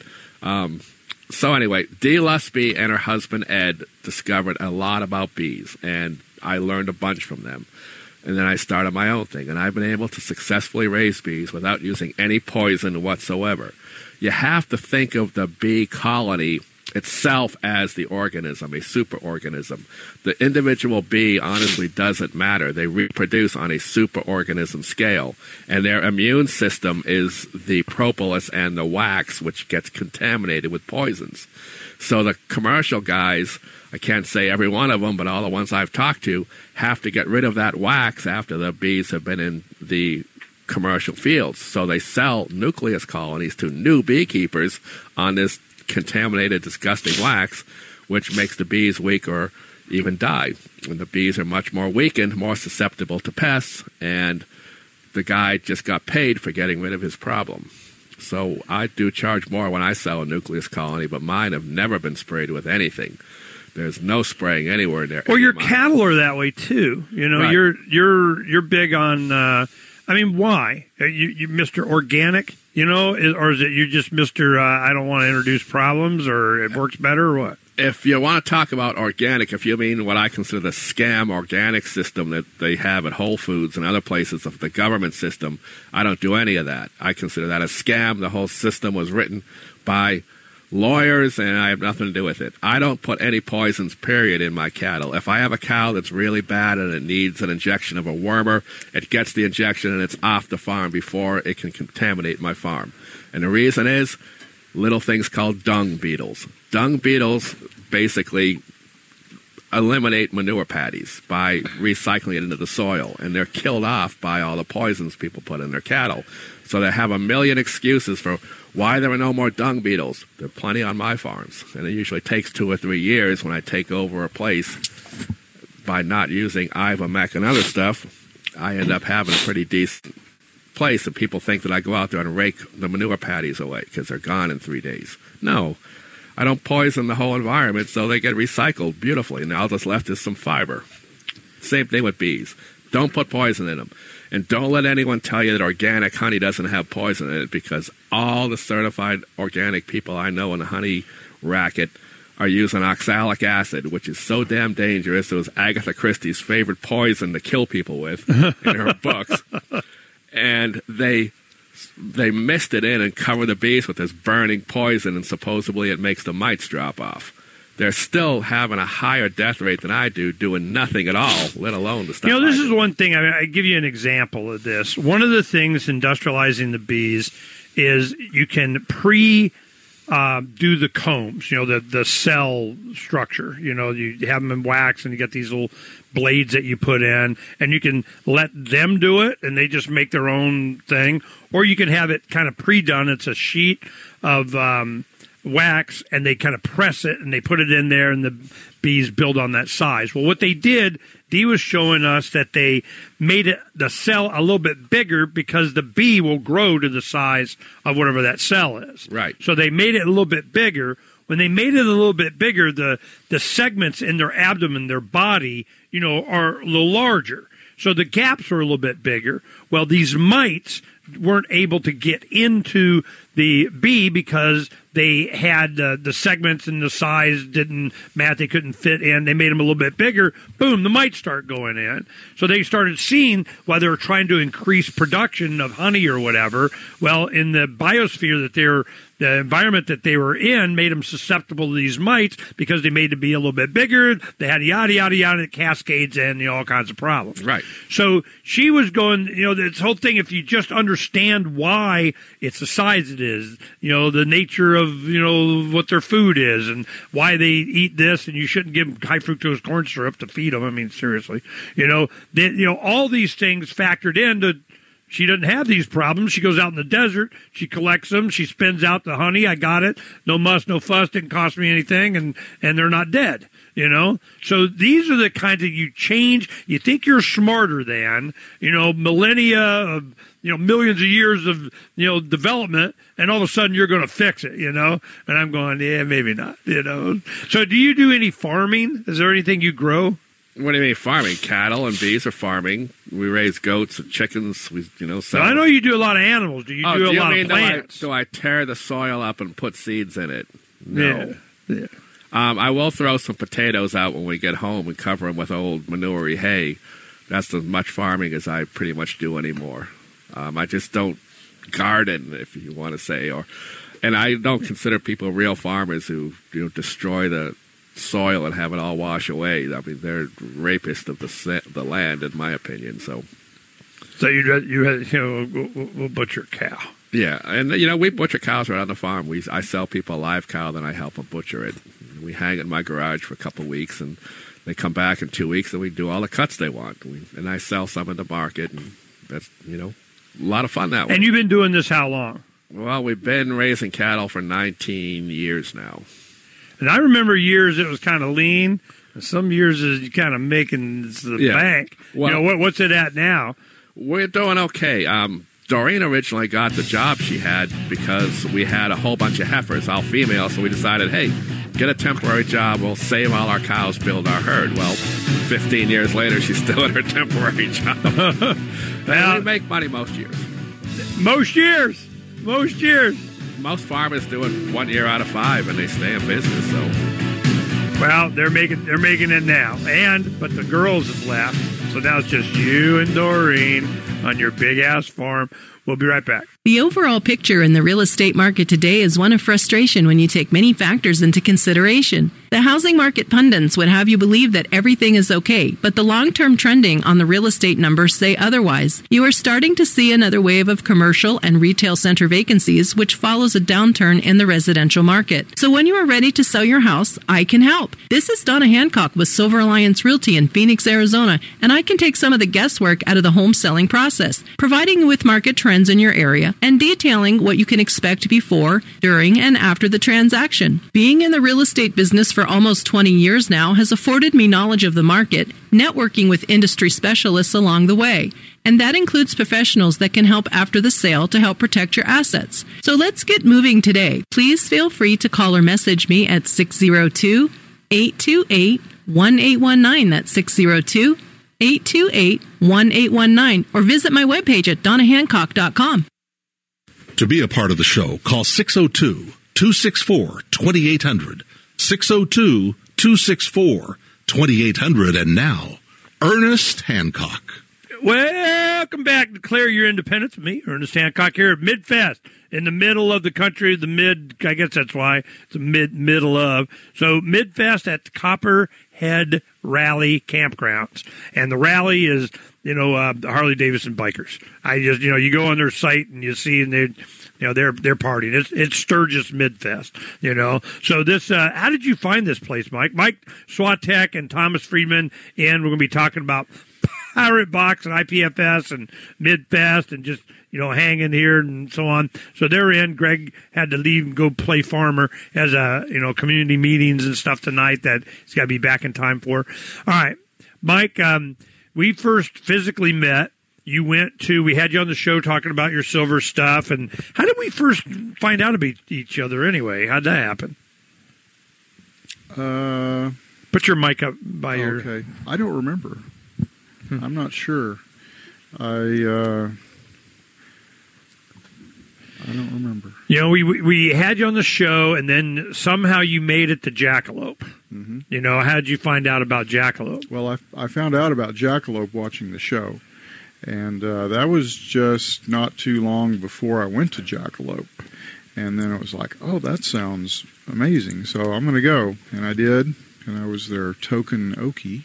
So anyway, Dee Lusby and her husband Ed discovered a lot about bees, and I learned a bunch from them. And then I started my own thing, and I've been able to successfully raise bees without using any poison whatsoever. You have to think of the bee colony itself as the organism, a superorganism. The individual bee honestly doesn't matter. They reproduce on a superorganism scale, and their immune system is the propolis and the wax, which gets contaminated with poisons. So the commercial guys, I can't say every one of them, but all the ones I've talked to, have to get rid of that wax after the bees have been in the commercial fields. So they sell nucleus colonies to new beekeepers on this contaminated, disgusting wax, which makes the bees weak or even die. And the bees are much more weakened, more susceptible to pests, and the guy just got paid for getting rid of his problem. So I do charge more when I sell a nucleus colony, but mine have never been sprayed with anything. There's no spraying anywhere near. Well, your cattle are that way too. You know, Right. you're big on. I mean, why? You Mr. Organic, you know, or is it you just Mr. I don't want to introduce problems, or it works better, or what? If you want to talk about organic, if you mean what I consider the scam organic system that they have at Whole Foods and other places of the government system, I don't do any of that. I consider that a scam. The whole system was written by lawyers, and I have nothing to do with it. I don't put any poisons, period, in my cattle. If I have a cow that's really bad and it needs an injection of a wormer, it gets the injection and it's off the farm before it can contaminate my farm. And the reason is little things called dung beetles. Dung beetles basically eliminate manure patties by recycling it into the soil, and they're killed off by all the poisons people put in their cattle. So they have a million excuses for why there are no more dung beetles. There are plenty on my farms, and it usually takes 2 or 3 years when I take over a place. By not using Ivomec and other stuff, I end up having a pretty decent place, and people think that I go out there and rake the manure patties away because they're gone in 3 days. No, I don't poison the whole environment, so they get recycled beautifully, and all that's left is some fiber. Same thing with bees. Don't put poison in them. And don't let anyone tell you that organic honey doesn't have poison in it, because all the certified organic people I know in the honey racket are using oxalic acid, which is so damn dangerous. It was Agatha Christie's favorite poison to kill people with in her books. And they mixed it in and covered the bees with this burning poison, and supposedly it makes the mites drop off. They're still having a higher death rate than I do, doing nothing at all, let alone to stop. You know, this is one thing. I mean, I give you an example of this. One of the things industrializing the bees is you can do the combs. You know, the cell structure. You know, you have them in wax, and you get these little blades that you put in, and you can let them do it, and they just make their own thing. Or you can have it kind of pre-done. It's a sheet of wax, and they kind of press it, and they put it in there, and the bees build on that size. Well, what they did, Dee was showing us that they made the cell a little bit bigger, because the bee will grow to the size of whatever that cell is. Right. So they made it a little bit bigger. When they made it a little bit bigger, the segments in their abdomen, their body, you know, are a little larger. So the gaps are a little bit bigger. Well, these mites weren't able to get into the bee because they had the segments and the size didn't match. They couldn't fit in. They made them a little bit bigger. Boom, the mites start going in. So they started seeing, while they were trying to increase production of honey or whatever, well, in the biosphere that the environment that they were in made them susceptible to these mites, because they made the bee a little bit bigger. They had yada, yada, yada, it cascades and, you know, all kinds of problems. Right. So she was going, you know, this whole thing, if you just understand why it's the size it is, you know, the nature of, you know, what their food is and why they eat this, and you shouldn't give them high fructose corn syrup to feed them. I mean, seriously, you know, all these things factored into. She doesn't have these problems. She goes out in the desert. She collects them. She spins out the honey. I got it. No muss, no fuss. Didn't cost me anything, and they're not dead. You know, so these are the kinds that you change. You think you're smarter than, millennia of, millions of years of, development, and all of a sudden you're going to fix it, And I'm going, yeah, maybe not, So do you do any farming? Is there anything you grow? What do you mean farming? Cattle and bees are farming. We raise goats and chickens. We, sell. So I know you do a lot of animals. Do you do a lot of plants? Do I tear the soil up and put seeds in it? No. Yeah. I will throw some potatoes out when we get home and cover them with old manure hay. That's as much farming as I pretty much do anymore. I just don't garden, if you want to say, and I don't consider people real farmers who destroy the soil and have it all wash away. I mean, they're rapists of the land, in my opinion. So we'll butcher a cow. Yeah, and we butcher cows right on the farm. I sell people a live cow, then I help them butcher it. We hang it in my garage for a couple of weeks, and they come back in 2 weeks, and we do all the cuts they want. And I sell some in the market, and that's a lot of fun that way. And you've been doing this how long? Well, we've been raising cattle for 19 years now. And I remember years it was kind of lean, and some years is kind of making the bank. Well, what's it at now? We're doing okay. Doreen originally got the job she had because we had a whole bunch of heifers, all female, so we decided, hey, get a temporary job, we'll save all our cows, build our herd. Well, 15 years later, she's still at her temporary job. And we make money most years. Most years. Most farmers do it 1 year out of 5, and they stay in business, so. Well, they're making it now. But the girls have left, so now it's just you and Doreen on your big-ass farm. We'll be right back. The overall picture in the real estate market today is one of frustration when you take many factors into consideration. The housing market pundits would have you believe that everything is okay, but the long-term trending on the real estate numbers say otherwise. You are starting to see another wave of commercial and retail center vacancies, which follows a downturn in the residential market. So when you are ready to sell your house, I can help. This is Donna Hancock with Silver Alliance Realty in Phoenix, Arizona, and I can take some of the guesswork out of the home selling process, providing you with market trends in your area and detailing what you can expect before, during, and after the transaction. Being in the real estate business for almost 20 years now has afforded me knowledge of the market, networking with industry specialists along the way. And that includes professionals that can help after the sale to help protect your assets. So let's get moving today. Please feel free to call or message me at 602-828-1819. That's 602-828-1819. Or visit my webpage at donnahancock.com. To be a part of the show, call 602-264-2800. 602-264-2800. And now, Ernest Hancock. Welcome back. Declare your independence. Me, Ernest Hancock, here at Midfest, in the middle of the country. I guess that's why it's the middle of. So Midfest at the Copperhead Rally Campgrounds, and the rally is the Harley Davidson bikers. I just you go on their site and you see, and they're partying. It's Sturgis Midfest. So this. How did you find this place, Mike? Mike Swatek and Thomas Friedman, and we're going to be talking about Pirate Box and IPFS and Midfest and just hanging here and so on. So they're in. Greg had to leave and go play farmer as community meetings and stuff tonight that he's got to be back in time for. All right, Mike, we first physically met. We had you on the show talking about your silver stuff. And how did we first find out about each other anyway? How'd that happen? Put your mic up by your... Okay. I don't remember. I'm not sure. I don't remember. We had you on the show, and then somehow you made it to Jackalope. Mm-hmm. How did you find out about Jackalope? Well, I found out about Jackalope watching the show, and that was just not too long before I went to Jackalope. And then it was like, oh, that sounds amazing, so I'm going to go. And I did, and I was their token Okie.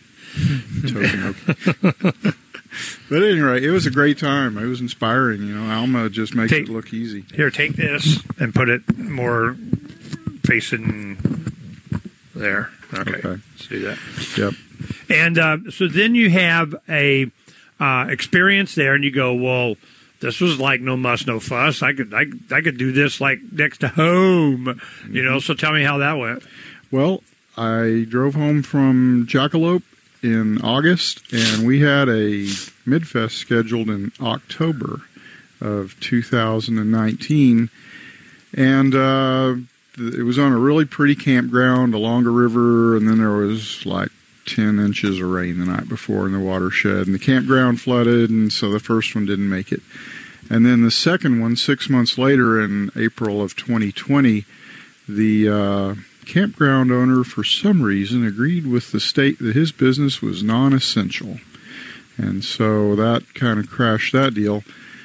But at any rate, it was a great time. It was inspiring. Alma just makes it look easy. Here, take this and put it more facing there. Okay. Let's do that. Yep. And so then you have a experience there, and you go, well, this was like no muss, no fuss. I could do this like next to home. So tell me how that went. Well, I drove home from Jackalope in August, and we had a Midfest scheduled in October of 2019, and it was on a really pretty campground along a river, and then there was like 10 inches of rain the night before in the watershed, and the campground flooded, and so the first one didn't make it. And then the second one, 6 months later in April of 2020, the campground owner, for some reason, agreed with the state that his business was non-essential. And so that kind of crashed that deal.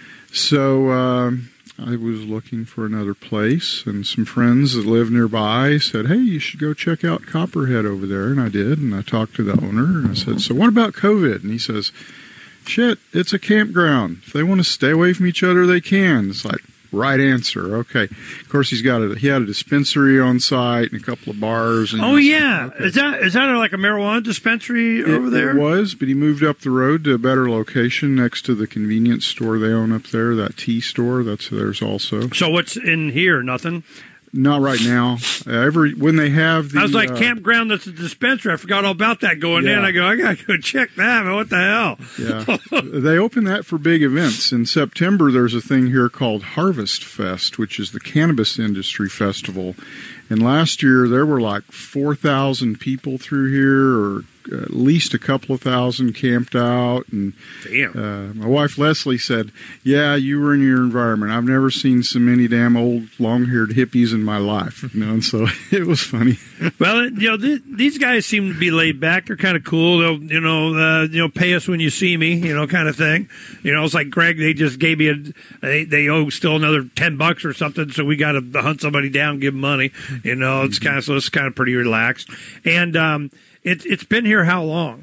So I was looking for another place, and some friends that live nearby said, hey, you should go check out Copperhead over there. And I did, and I talked to the owner, and I said, so what about COVID? And he says, shit, it's a campground. If they want to stay away from each other, they can. It's like, right answer. Okay. Of course, he had a dispensary on site and a couple of bars. And Okay. Is that like a marijuana dispensary over there? It was, but he moved up the road to a better location next to the convenience store they own up there, that tea store. That's theirs also. So what's in here? Nothing? Not right now. When they have the... I was like, campground that's a dispensary. I forgot all about that going in. I go, I got to go check that. What the hell? Yeah. They open that for big events. In September, there's a thing here called Harvest Fest, which is the cannabis industry festival. And last year, there were like 4,000 people through here, or at least a couple of thousand camped out. And damn. My wife Leslie said, yeah, you were in your environment. I've never seen so many damn old long-haired hippies in my life. And so it was funny. Well, these guys seem to be laid back. They're kind of cool. They'll, pay us when you see me, kind of thing. It's like Greg. They just gave me they owe still another $10 or something, so we got to hunt somebody down, give them money. It's kind of pretty relaxed. And it's been here how long?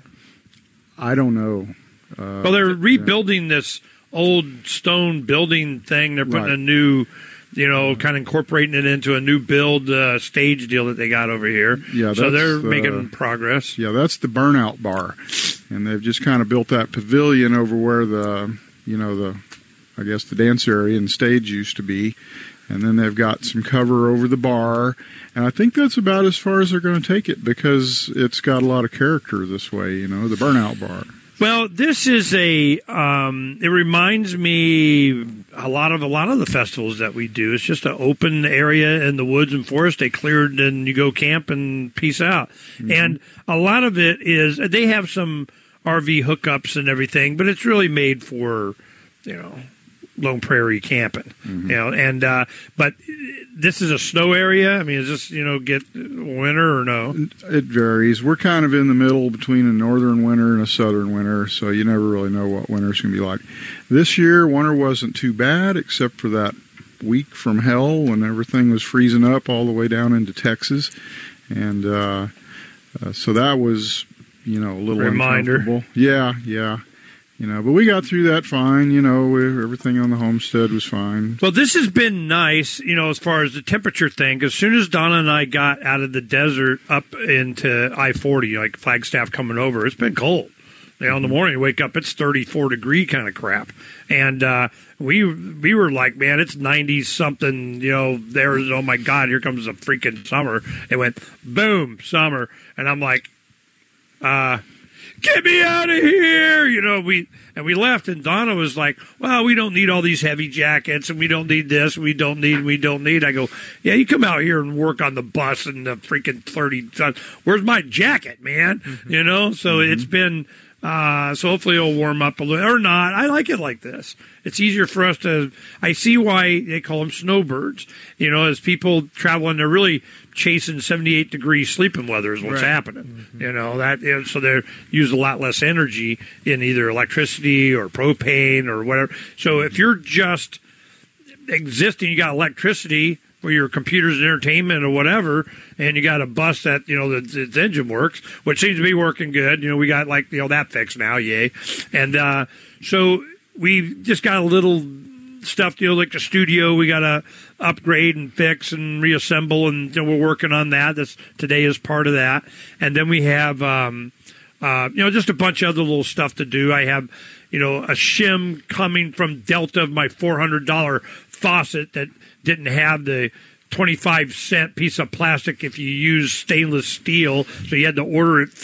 I don't know. Well, they're rebuilding this old stone building thing. They're putting a new, kind of incorporating it into a new build stage deal that they got over here. Yeah, so they're making progress. Yeah, that's the Burnout Bar, and they've just kind of built that pavilion over where the dance area and stage used to be. And then they've got some cover over the bar. And I think that's about as far as they're going to take it, because it's got a lot of character this way, the Burnout Bar. Well, this is it reminds me a lot of the festivals that we do. It's just an open area in the woods and forest. They cleared, and you go camp and peace out. Mm-hmm. And a lot of it is, they have some RV hookups and everything, but it's really made for, Lone Prairie camping, but this is a snow area. I mean, is this, get winter or no? It varies. We're kind of in the middle between a northern winter and a southern winter, so you never really know what winter's going to be like. This year, winter wasn't too bad, except for that week from hell when everything was freezing up all the way down into Texas, and so that was, a little reminder. Uncomfortable. Yeah. But we got through that fine. Everything on the homestead was fine. Well, this has been nice, as far as the temperature thing. As soon as Donna and I got out of the desert up into I-40, like Flagstaff coming over, it's been cold. In the morning, you wake up, it's 34-degree kind of crap. And we were like, man, it's 90-something, there's, oh, my God, here comes the freaking summer. It went, boom, summer. And I'm like, get me out of here! We left, and Donna was like, well, we don't need all these heavy jackets, and we don't need this, we don't need. I go, yeah, you come out here and work on the bus in the freaking 30 sun. Where's my jacket, man? Mm-hmm. So it's been, so hopefully it'll warm up a little, or not. I like it like this. It's easier for us to, I see why they call them snowbirds. As people travel, and they're really chasing 78-degree sleeping weather is what's happening. Mm-hmm. So they use a lot less energy in either electricity or propane or whatever. So if you're just existing, you got electricity for your computers and entertainment or whatever, and you got a bus that, its engine works, which seems to be working good. We got that fixed now, yay. And so we just got a little stuff, like the studio, we got to upgrade and fix and reassemble, and we're working on that. Today is part of that. And then we have, just a bunch of other little stuff to do. I have, a shim coming from Delta of my $400 faucet that didn't have the 25-cent piece of plastic if you use stainless steel. So you had to order it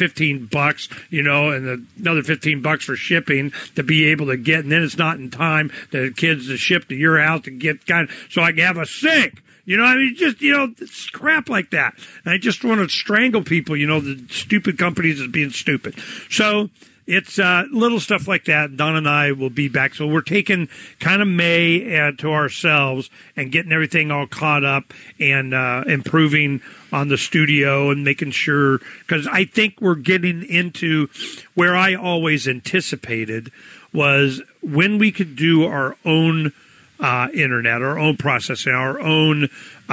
$15, and another $15 for shipping to be able to get. And then it's not in time to kids to ship to your house to get so I can have a sink. Just, it's crap like that. And I just want to strangle people, the stupid companies is being stupid. So it's little stuff like that. Don and I will be back. So we're taking kind of May to ourselves and getting everything all caught up and improving on the studio and making sure, because I think we're getting into where I always anticipated was when we could do our own internet, our own processing, our own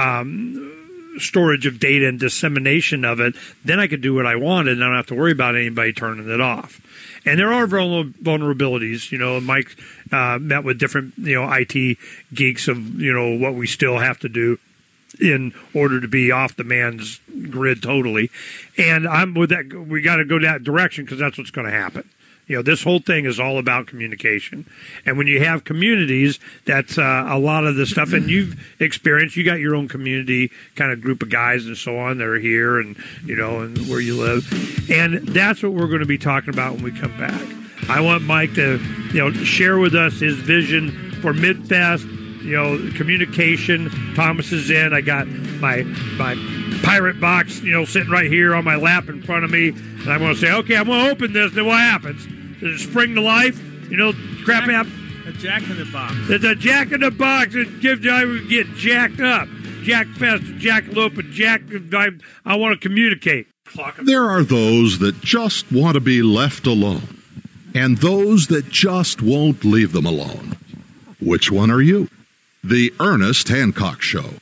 storage of data and dissemination of it, then I could do what I wanted and I don't have to worry about anybody turning it off. And there are vulnerabilities. Mike met with different, IT geeks of, what we still have to do in order to be off the man's grid totally. And I'm with that. We got to go that direction because that's what's going to happen. This whole thing is all about communication. And when you have communities, that's a lot of the stuff. And you've experienced, you got your own community kind of group of guys and so on that are here and, and where you live. And that's what we're going to be talking about when we come back. I want Mike to, share with us his vision for MidFest, communication. Thomas is in. I got my pirate box, sitting right here on my lap in front of me. And I'm going to say, okay, I'm going to open this. Then what happens? Does it spring to life? Crap out. A Jack in the Box. It's a Jack in the Box. It gives you get jacked up. Jack Fest, Jackalope, and Jack. I want to communicate. There are those that just want to be left alone, and those that just won't leave them alone. Which one are you? The Ernest Hancock Show.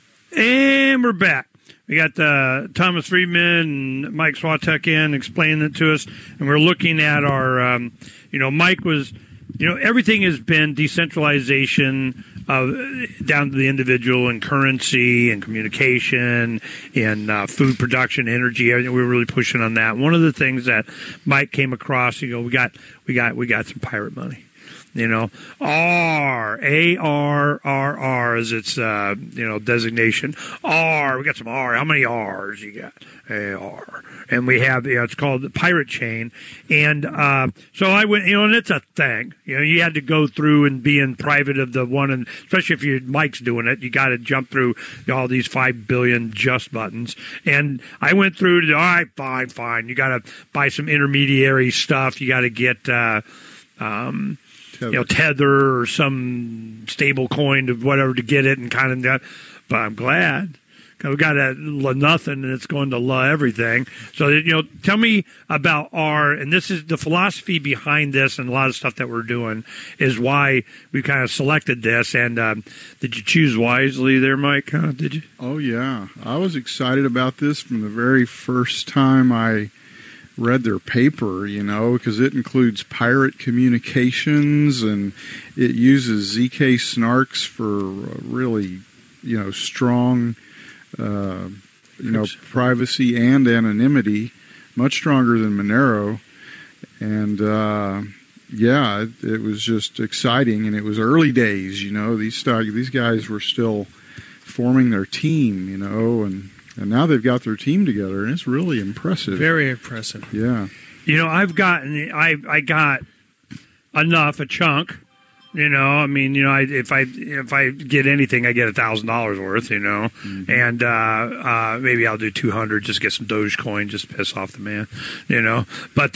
And we're back. We got Thomas Friedman and Mike Swatek in explaining it to us, and we're looking at our, Mike was, everything has been decentralization down to the individual and currency and communication and food production, energy. Everything. We were really pushing on that. One of the things that Mike came across, we got some pirate money. R, A-R-R-R is its, designation. R, we got some R. How many R's you got? A-R. And we have, it's called the Pirate Chain. And so I went, and it's a thing. You had to go through and be in private of the one, and especially if Mike's doing it, you got to jump through all these 5 billion just buttons. And I went through, all right, fine. You got to buy some intermediary stuff. You got to get, Tether or some stable coin to whatever to get it and kind of that. But I'm glad we got that nothing and it's going to everything. So, tell me about and this is the philosophy behind this and a lot of stuff that we're doing is why we kind of selected this. And did you choose wisely there, Mike? Did you? Oh, yeah. I was excited about this from the very first time I read their paper, because it includes pirate communications and it uses ZK snarks for really, strong, privacy and anonymity, much stronger than Monero. And, it was just exciting. And it was early days, these guys were still forming their team, and now they've got their team together, and it's really impressive. Very impressive. Yeah. I got enough, a chunk. If I get anything, I get $1,000 worth. Mm-hmm. And maybe I'll do 200, just get some Dogecoin, just piss off the man. But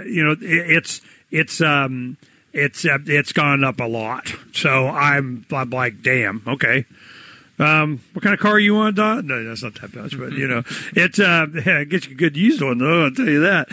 it's gone up a lot. So I'm like, damn, okay. What kind of car you want, Don? No, that's not that much, but it's it gets you a good used one though. I'll tell you that.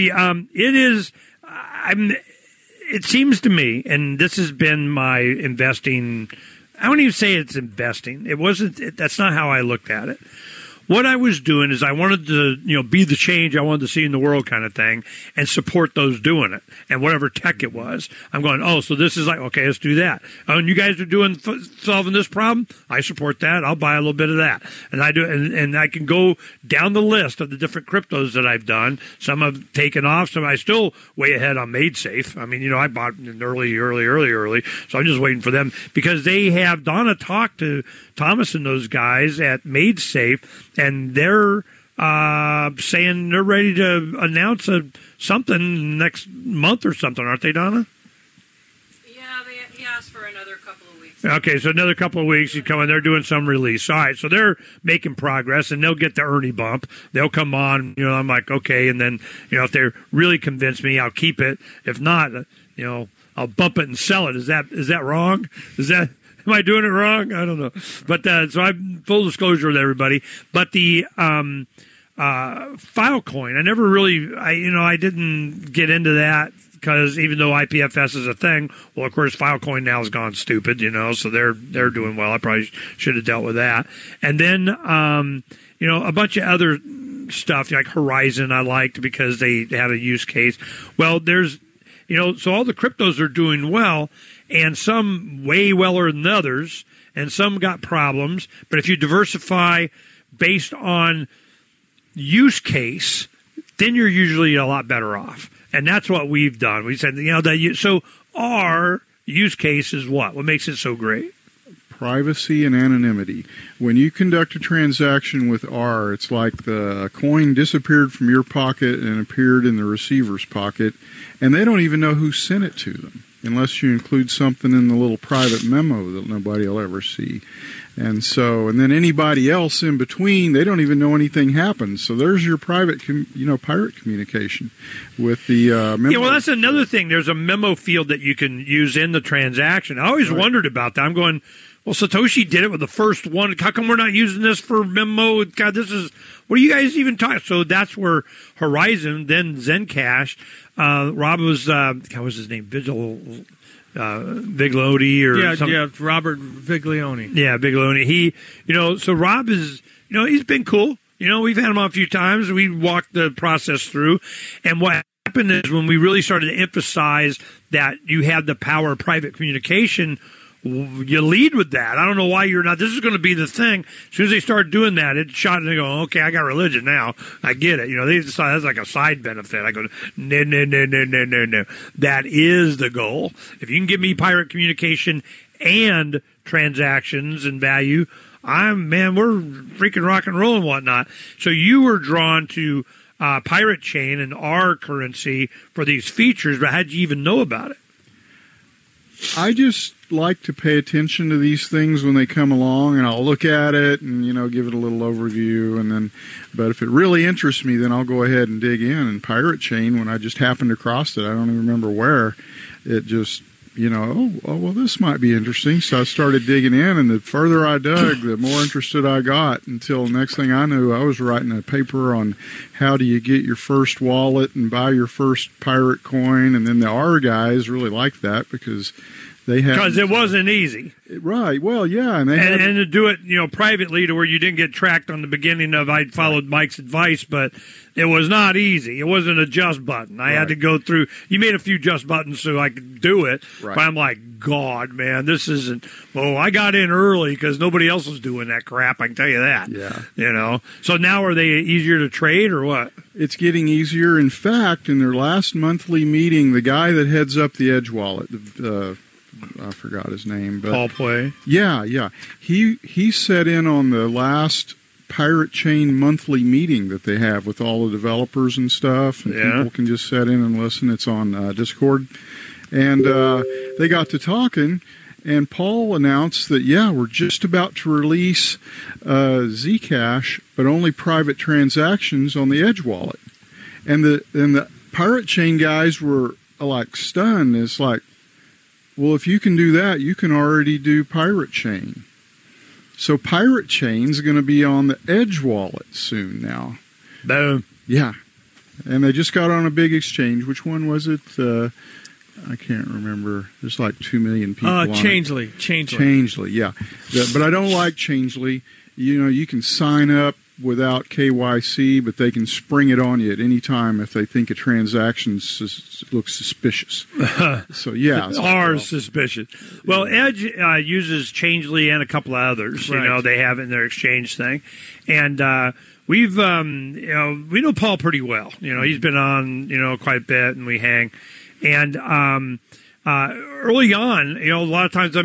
It seems to me, and this has been my investing. I won't even say it's investing. It wasn't. That's not how I looked at it. what I was doing is I wanted to, be the change I wanted to see in the world kind of thing and support those doing it and whatever tech it was. I'm going, oh, so this is like, okay, let's do that. Oh, and you guys are doing solving this problem. I support that. I'll buy a little bit of that. And I do, and I can go down the list of the different cryptos that I've done. Some have taken off. Some I still way ahead on MadeSafe. I mean, I bought early. So I'm just waiting for them because they have Donna talked to Thomas and those guys at MadeSafe, and they're saying they're ready to announce something next month or something, aren't they, Donna? Yeah, he asked for another couple of weeks. Okay, so another couple of weeks, you come in, they're doing some release. All right, so they're making progress, and they'll get the Ernie bump. They'll come on, I'm like, okay, and then, if they really convince me, I'll keep it. If not, I'll bump it and sell it. Is that wrong? Am I doing it wrong? I don't know. But so I'm full disclosure with everybody. But the Filecoin, I never really, I didn't get into that because even though IPFS is a thing, well, of course, Filecoin now has gone stupid, so they're doing well. I probably should have dealt with that. And then, a bunch of other stuff like Horizon I liked because they had a use case. Well, there's, so all the cryptos are doing well, and some way weller than others, and some got problems. But if you diversify based on use case, then you're usually a lot better off. And that's what we've done. We said, so our use case is what? What makes it so great? Privacy and anonymity. When you conduct a transaction with R, it's like the coin disappeared from your pocket and appeared in the receiver's pocket, and they don't even know who sent it to them, unless you include something in the little private memo that nobody will ever see. And then anybody else in between, they don't even know anything happened. So there's your private, pirate communication with the memo. Yeah, well, that's another thing. There's a memo field that you can use in the transaction. I always wondered about that. I'm going, well, Satoshi did it with the first one. How come we're not using this for memo? God, what are you guys even talking? So that's where Horizon, then Zencash, Rob was, what was his name? Vigigliotti or something. Yeah, Robert Viglione. Yeah, Viglione. He, so Rob is, he's been cool. We've had him on a few times. We walked the process through. And what happened is when we really started to emphasize that you had the power of private communication, you lead with that. I don't know why you're not. This is going to be the thing. As soon as they start doing that, it shot and they go, okay, I got religion now. I get it. They decide that's like a side benefit. I go, no. That is the goal. If you can give me pirate communication and transactions and value, we're freaking rock and roll and whatnot. So you were drawn to Pirate Chain and our currency for these features, but how'd you even know about it? I just like to pay attention to these things when they come along, and I'll look at it and give it a little overview, but if it really interests me, then I'll go ahead and dig in. And Pirate Chain, when I just happened across it, I don't even remember where, it just well, this might be interesting. So I started digging in, and the further I dug, the more interested I got, until next thing I knew, I was writing a paper on how do you get your first wallet and buy your first pirate coin. And then the R guys really liked that because they had... Because it wasn't easy. Right. Well, yeah. And to do it, privately to where you didn't get tracked on the beginning of I followed Mike's advice, but it was not easy. It wasn't a just button. I had to go through. You made a few just buttons so I could do it, but I'm like, God, man, this isn't. Well, I got in early because nobody else was doing that crap. I can tell you that. Yeah. So now are they easier to trade or what? It's getting easier. In fact, in their last monthly meeting, the guy that heads up the Edge Wallet, I forgot his name, but Paul Play. Yeah. He sat in on the last Pirate Chain monthly meeting that they have with all the developers and stuff, and people can just sit in and listen. It's on Discord, and they got to talking, and Paul announced that we're just about to release Zcash, but only private transactions on the Edge Wallet, and the Pirate Chain guys were like stunned. It's like, well, if you can do that, you can already do Pirate Chain. So Pirate Chain's going to be on the Edge Wallet soon now. Boom. Yeah. And they just got on a big exchange. Which one was it? I can't remember. There's like 2 million people on Changely. Changely, yeah. But I don't like Changely. You can sign up without KYC, but they can spring it on you at any time if they think a transaction looks suspicious. So, yeah. Are suspicious. Well, Edge uses Changely and a couple of others. Right. You know, they have it in their exchange thing. And we know Paul pretty well. You know, he's been on, quite a bit, and we hang. And early on, a lot of times,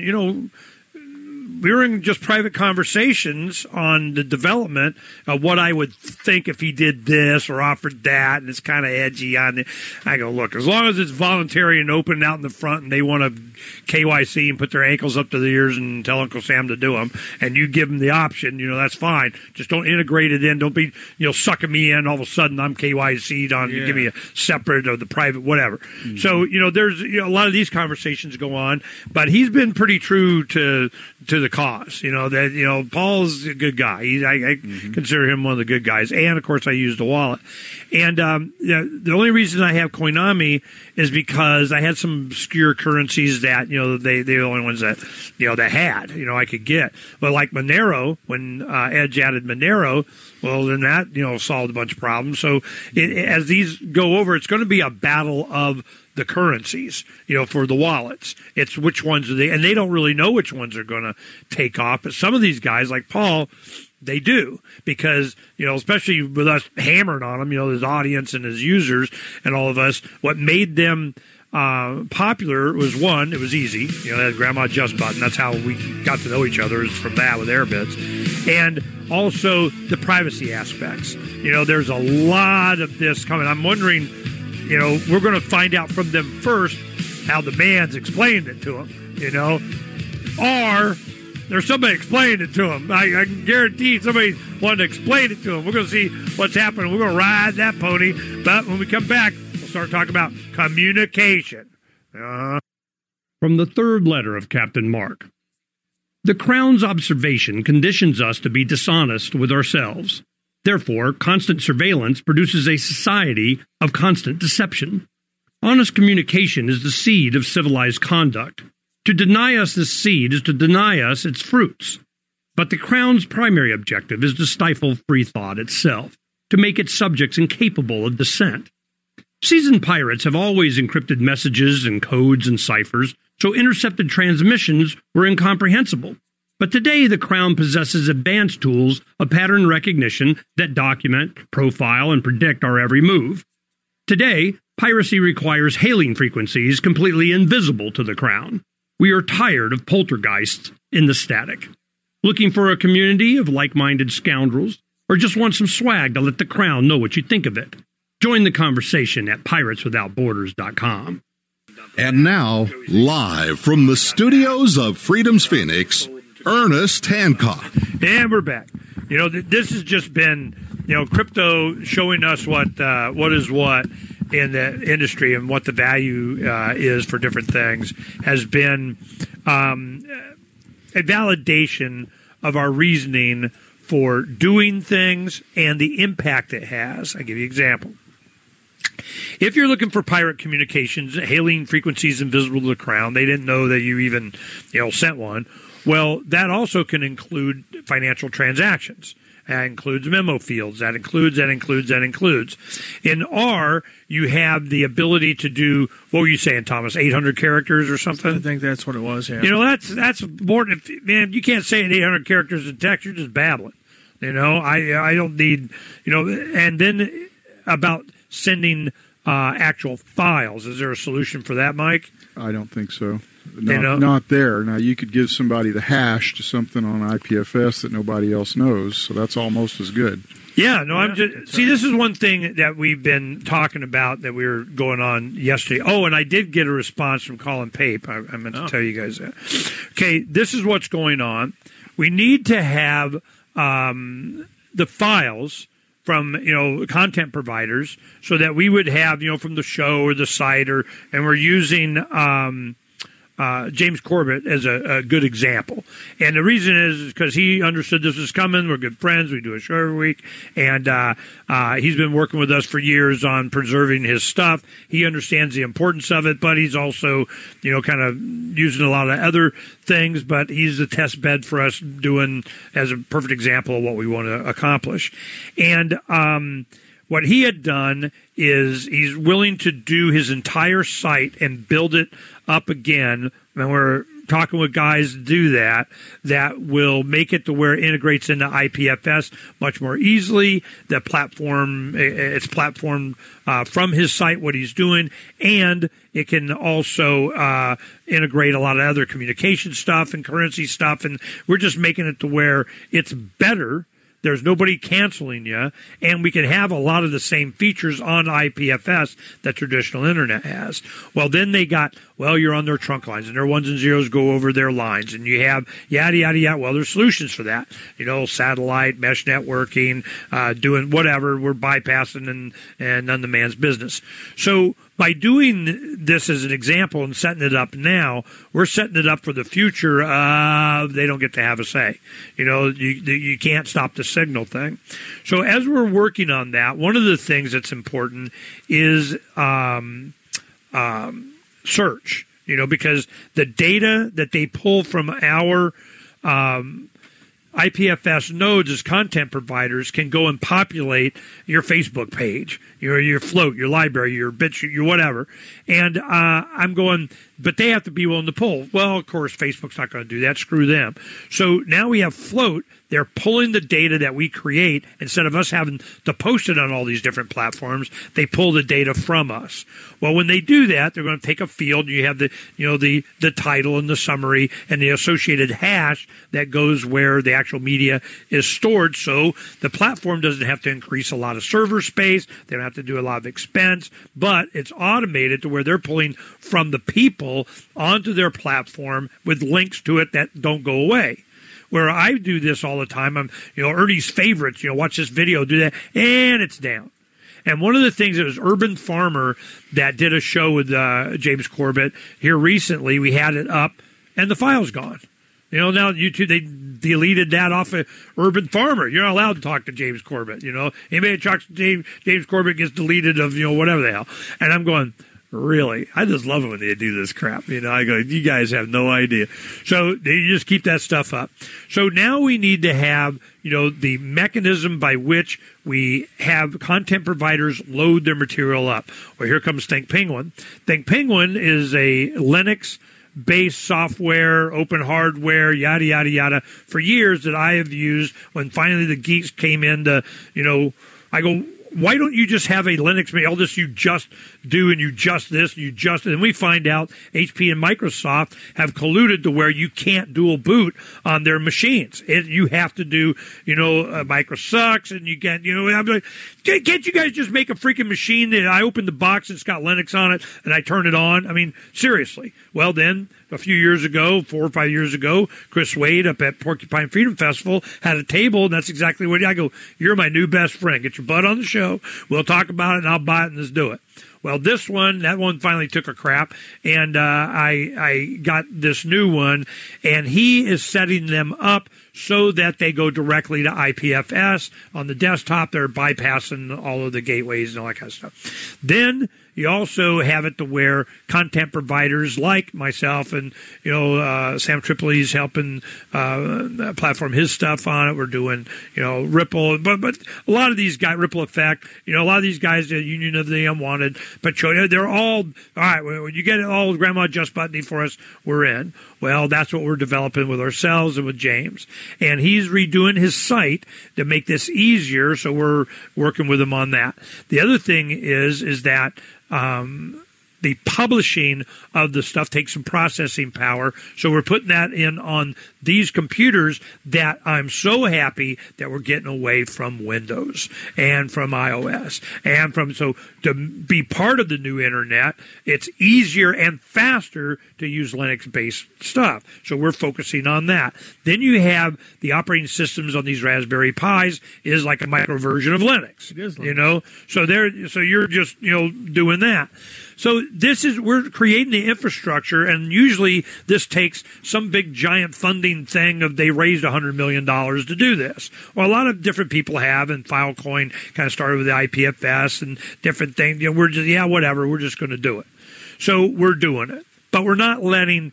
we were in just private conversations on the development of what I would think if he did this or offered that, and it's kind of edgy on it. I go, look, as long as it's voluntary and open out in the front, and they want to KYC and put their ankles up to the ears and tell Uncle Sam to do them, and you give them the option, that's fine. Just don't integrate it in. Don't be, sucking me in. All of a sudden, I'm KYC'd on. You give me a separate or the private, whatever. Mm-hmm. So, there's a lot of these conversations go on, but he's been pretty true to the cause. Paul's a good guy. I consider him one of the good guys. And, of course, I use the wallet. And the only reason I have Koinami is because I had some obscure currencies that, they're the only ones that, that had, I could get. But like Monero, when Edge added Monero, well, then that, solved a bunch of problems. So as these go over, it's going to be a battle of the currencies, for the wallets. It's which ones are they, and they don't really know which ones are going to take off. But some of these guys, like Paul, they do, because, especially with us hammering on them, his audience and his users and all of us, what made them popular was, one, it was easy. That Grandma Just button. That's how we got to know each other, is from that with Airbits. And also the privacy aspects. There's a lot of this coming. I'm wondering, we're going to find out from them first how the man's explained it to them, or there's somebody explaining it to them. I can guarantee somebody wanted to explain it to them. We're going to see what's happening. We're going to ride that pony. But when we come back, we'll start talking about communication. From the third letter of Captain Mark. The Crown's observation conditions us to be dishonest with ourselves. Therefore, constant surveillance produces a society of constant deception. Honest communication is the seed of civilized conduct. To deny us this seed is to deny us its fruits. But the Crown's primary objective is to stifle free thought itself, to make its subjects incapable of dissent. Seasoned pirates have always encrypted messages and codes and ciphers, so intercepted transmissions were incomprehensible. But today, the Crown possesses advanced tools of pattern recognition that document, profile, and predict our every move. Today, piracy requires hailing frequencies completely invisible to the Crown. We are tired of poltergeists in the static. Looking for a community of like-minded scoundrels, or just want some swag to let the Crown know what you think of it? Join the conversation at pirateswithoutborders.com. And now, live from the studios of Freedom's Phoenix, Ernest Hancock. And we're back. This has just been, crypto showing us what is what in the industry and what the value is for different things has been a validation of our reasoning for doing things and the impact it has. I'll give you an example. If you're looking for pirate communications, hailing frequencies invisible to the Crown, they didn't know that you even, sent one. Well, that also can include financial transactions. That includes memo fields. That includes. In R, you have the ability to do, what were you saying, Thomas, 800 characters or something? I think that's what it was, yeah. That's more, man, you can't say 800 characters in text. You're just babbling. I don't need, and then about sending actual files. Is there a solution for that, Mike? I don't think so. Not there. Now, you could give somebody the hash to something on IPFS that nobody else knows, so that's almost as good. Yeah, no, I'm just... See, this is one thing that we've been talking about that we were going on yesterday. Oh, and I did get a response from Colin Pape. I meant to tell you guys that. Okay, this is what's going on. We need to have the files from content providers so that we would have from the show or the site and we're using James Corbett as a good example. And the reason is because he understood this was coming. We're good friends. We do a show every week. And he's been working with us for years on preserving his stuff. He understands the importance of it, but he's also, kind of using a lot of other things. But he's a test bed for us doing as a perfect example of what we want to accomplish. And what he had done is he's willing to do his entire site and build it up again. And we're talking with guys to do that will make it to where it integrates into IPFS much more easily. The platform, it's platformed from his site, what he's doing, and it can also integrate a lot of other communication stuff and currency stuff. And we're just making it to where it's better. There's nobody canceling you, and we can have a lot of the same features on IPFS that traditional internet has. Well, then they got, you're on their trunk lines, and their ones and zeros go over their lines, and you have yada, yada, yada. Well, there's solutions for that. Satellite, mesh networking, doing whatever. We're bypassing and none the man's business. So by doing this as an example and setting it up now, we're setting it up for the future of they don't get to have a say. You can't stop the signal thing. So as we're working on that, one of the things that's important is search, because the data that they pull from our IPFS nodes as content providers can go and populate your Facebook page, your float, your library, your BitChute, your whatever. And I'm going, but they have to be willing to pull. Well, of course, Facebook's not going to do that. Screw them. So now we have Float. They're pulling the data that we create. Instead of us having to post it on all these different platforms, they pull the data from us. Well, when they do that, they're going to take a field. And you have the title and the summary and the associated hash that goes where the actual media is stored. So the platform doesn't have to increase a lot of server space. They don't have to do a lot of expense, but it's automated to where they're pulling from the people onto their platform with links to it that don't go away. Where I do this all the time, I'm, Ernie's favorites, watch this video, do that, and it's down. And one of the things, it was Urban Farmer that did a show with James Corbett here recently. We had it up, and the file's gone. Now YouTube, they deleted that off of Urban Farmer. You're not allowed to talk to James Corbett. Anybody that talks to James Corbett gets deleted of, whatever the hell. And I'm going, really? I just love it when they do this crap. I go, you guys have no idea. So they just keep that stuff up. So now we need to have, the mechanism by which we have content providers load their material up. Well, here comes Think Penguin. Think Penguin is a Linux-based software, open hardware, yada, yada, yada, for years that I have used. When finally the geeks came into, I go, why don't you just have a Linux, all this you just do and you just this, and you just, and we find out HP and Microsoft have colluded to where you can't dual boot on their machines. You have to do, Micro sucks, and you can't, I'm like, can't you guys just make a freaking machine that I open the box and it's got Linux on it and I turn it on? I mean, seriously. Well, then a few years ago, 4 or 5 years ago, Chris Wade up at Porcupine Freedom Festival had a table, and that's exactly what I go, you're my new best friend. Get your butt on the show. We'll talk about it, and I'll buy it, and let's do it. Well, that one finally took a crap, and I got this new one, and he is setting them up so that they go directly to IPFS on the desktop. They're bypassing all of the gateways and all that kind of stuff. Then you also have it to where content providers like myself and, Sam Tripoli's helping platform his stuff on it. We're doing, Ripple, but a lot of these guys, Ripple Effect, a lot of these guys, the Union of the Unwanted, but they're all right, when you get all Grandma Just Buttoney for us, we're in. Well, that's what we're developing with ourselves and with James. And he's redoing his site to make this easier, so we're working with him on that. The other thing is that the publishing of the stuff takes some processing power, so we're putting that in on these computers that I'm so happy that we're getting away from Windows and from iOS and so to be part of the new internet, it's easier and faster to use Linux-based stuff. So we're focusing on that. Then you have the operating systems on these Raspberry Pis is like a micro version of Linux. It is Linux. So you're just doing that. So we're creating the infrastructure, and usually this takes some big giant funding thing of they raised $100 million to do this. Well, a lot of different people have, and Filecoin kind of started with the IPFS and different things. We're just, whatever, we're just going to do it. So we're doing it. But we're not letting,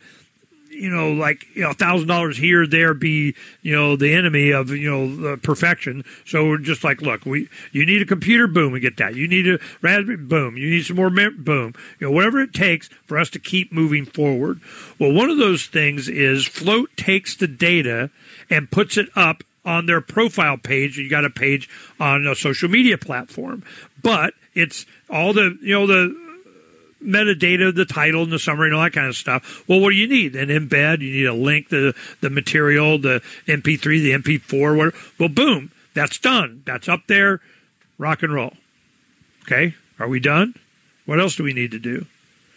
$1,000 here, there be, the enemy of, the perfection. So we're just like, look, you need a computer, boom, we get that. You need a Raspberry, boom. You need some more, boom. Whatever it takes for us to keep moving forward. Well, one of those things is Float takes the data and puts it up on their profile page. You got a page on a social media platform, but it's all the metadata, the title and the summary and all that kind of stuff. Well, what do you need? An embed, you need a link, the material, the MP3, the MP4, whatever. Well, boom, that's done. That's up there. Rock and roll. Okay, are we done? What else do we need to do?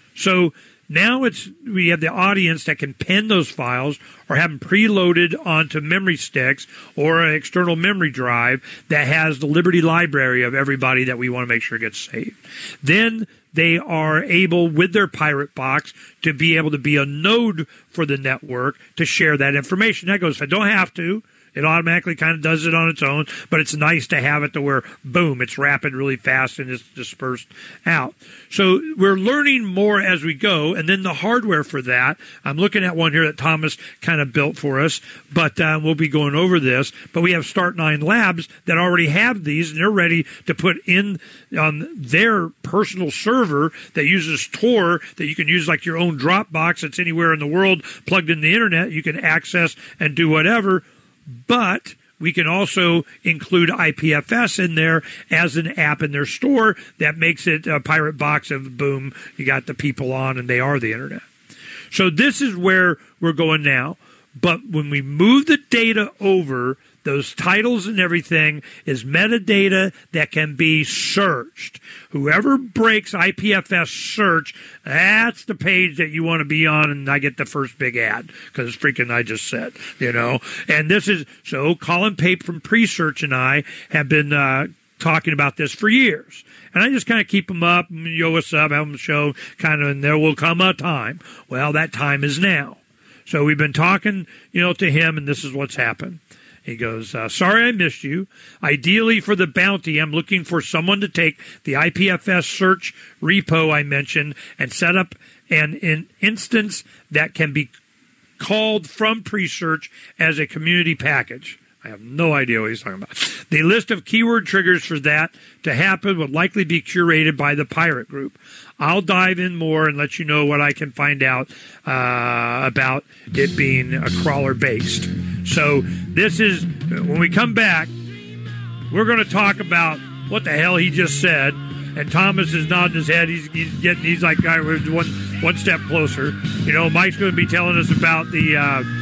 So now we have the audience that can pen those files or have them preloaded onto memory sticks or an external memory drive that has the Liberty library of everybody that we want to make sure gets saved. Then they are able, with their pirate box, to be able to be a node for the network to share that information. That goes, I don't have to. It automatically kind of does it on its own, but it's nice to have it to where, boom, it's rapid really fast and it's dispersed out. So we're learning more as we go, and then the hardware for that, I'm looking at one here that Thomas kind of built for us, but we'll be going over this. But we have Start9 Labs that already have these, and they're ready to put in on their personal server that uses Tor, that you can use like your own Dropbox that's anywhere in the world plugged in the internet. You can access and do whatever. But we can also include IPFS in there as an app in their store that makes it a pirate box of, boom, you got the people on and they are the internet. So this is where we're going now. But when we move the data over, those titles and everything is metadata that can be searched. Whoever breaks IPFS search, that's the page that you want to be on, and I get the first big ad because it's freaking I just said, And this is, so Colin Pape from Presearch and I have been talking about this for years. And I just kind of keep them up, yo, what's up, have them show, kind of, and there will come a time. Well, that time is now. So we've been talking, to him, and this is what's happened. He goes, sorry I missed you. Ideally for the bounty, I'm looking for someone to take the IPFS search repo I mentioned and set up an instance that can be called from Presearch as a community package. I have no idea what he's talking about. The list of keyword triggers for that to happen would likely be curated by the pirate group. I'll dive in more and let you know what I can find out about it being a crawler-based. So this is, when we come back, we're going to talk about what the hell he just said. And Thomas is nodding his head. He's like, all right, we're one step closer. Mike's going to be telling us about the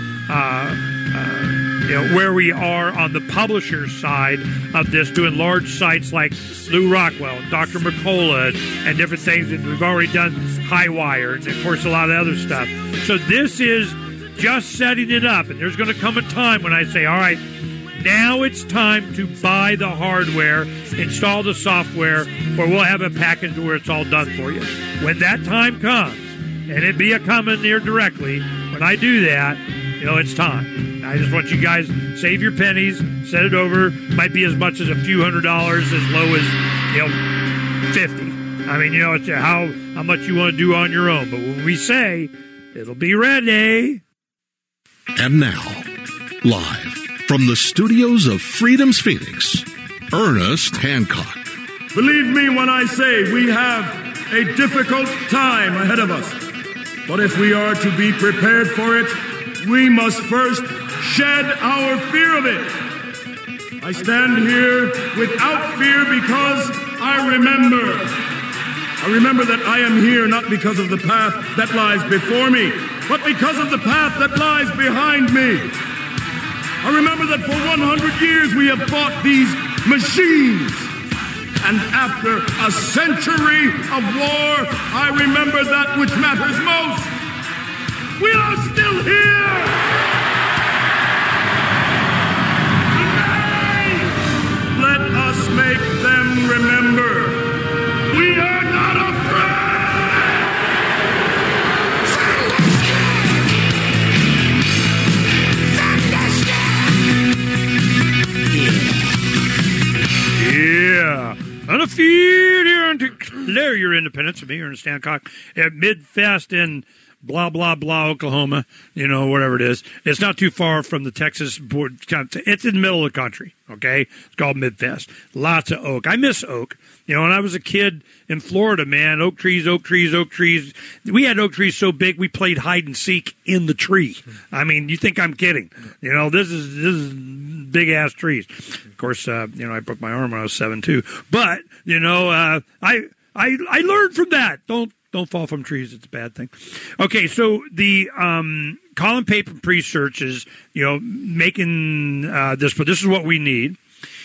where we are on the publisher side of this, doing large sites like Lou Rockwell, Dr. McCullough, and different things. And we've already done Highwire, and of course a lot of other stuff. So this is just setting it up, and there's going to come a time when I say, all right, now it's time to buy the hardware, install the software, or we'll have a package where it's all done for you. When that time comes, and it be a coming near directly, when I do that, it's time. I just want you guys save your pennies, set it over. Might be as much as a few $100s, as low as 50. I mean, it's how much you want to do on your own. But when we say it'll be ready. And now, live from the studios of Freedom's Phoenix, Ernest Hancock. Believe me when I say we have a difficult time ahead of us. But if we are to be prepared for it, we must first shed our fear of it. I stand here without fear because I remember that I am here not because of the path that lies before me, but because of the path that lies behind me. I remember that for 100 years we have fought these machines. And after a century of war, I remember that which matters most. We are still here! Today, let us make them remember we are not afraid! Independence, and me here in Stancock, at Midfest in blah, blah, blah, Oklahoma, whatever it is. It's not too far from the Texas board. It's in the middle of the country, okay? It's called Midfest. Lots of oak. I miss oak. When I was a kid in Florida, man, oak trees, oak trees, oak trees. We had oak trees so big we played hide and seek in the tree. I mean, you think I'm kidding. This is big-ass trees. Of course, I broke my arm when I was 7, too. But, I learned from that. Don't fall from trees. It's a bad thing. Okay, so the Colin Paper pre-search is, making this, but this is what we need.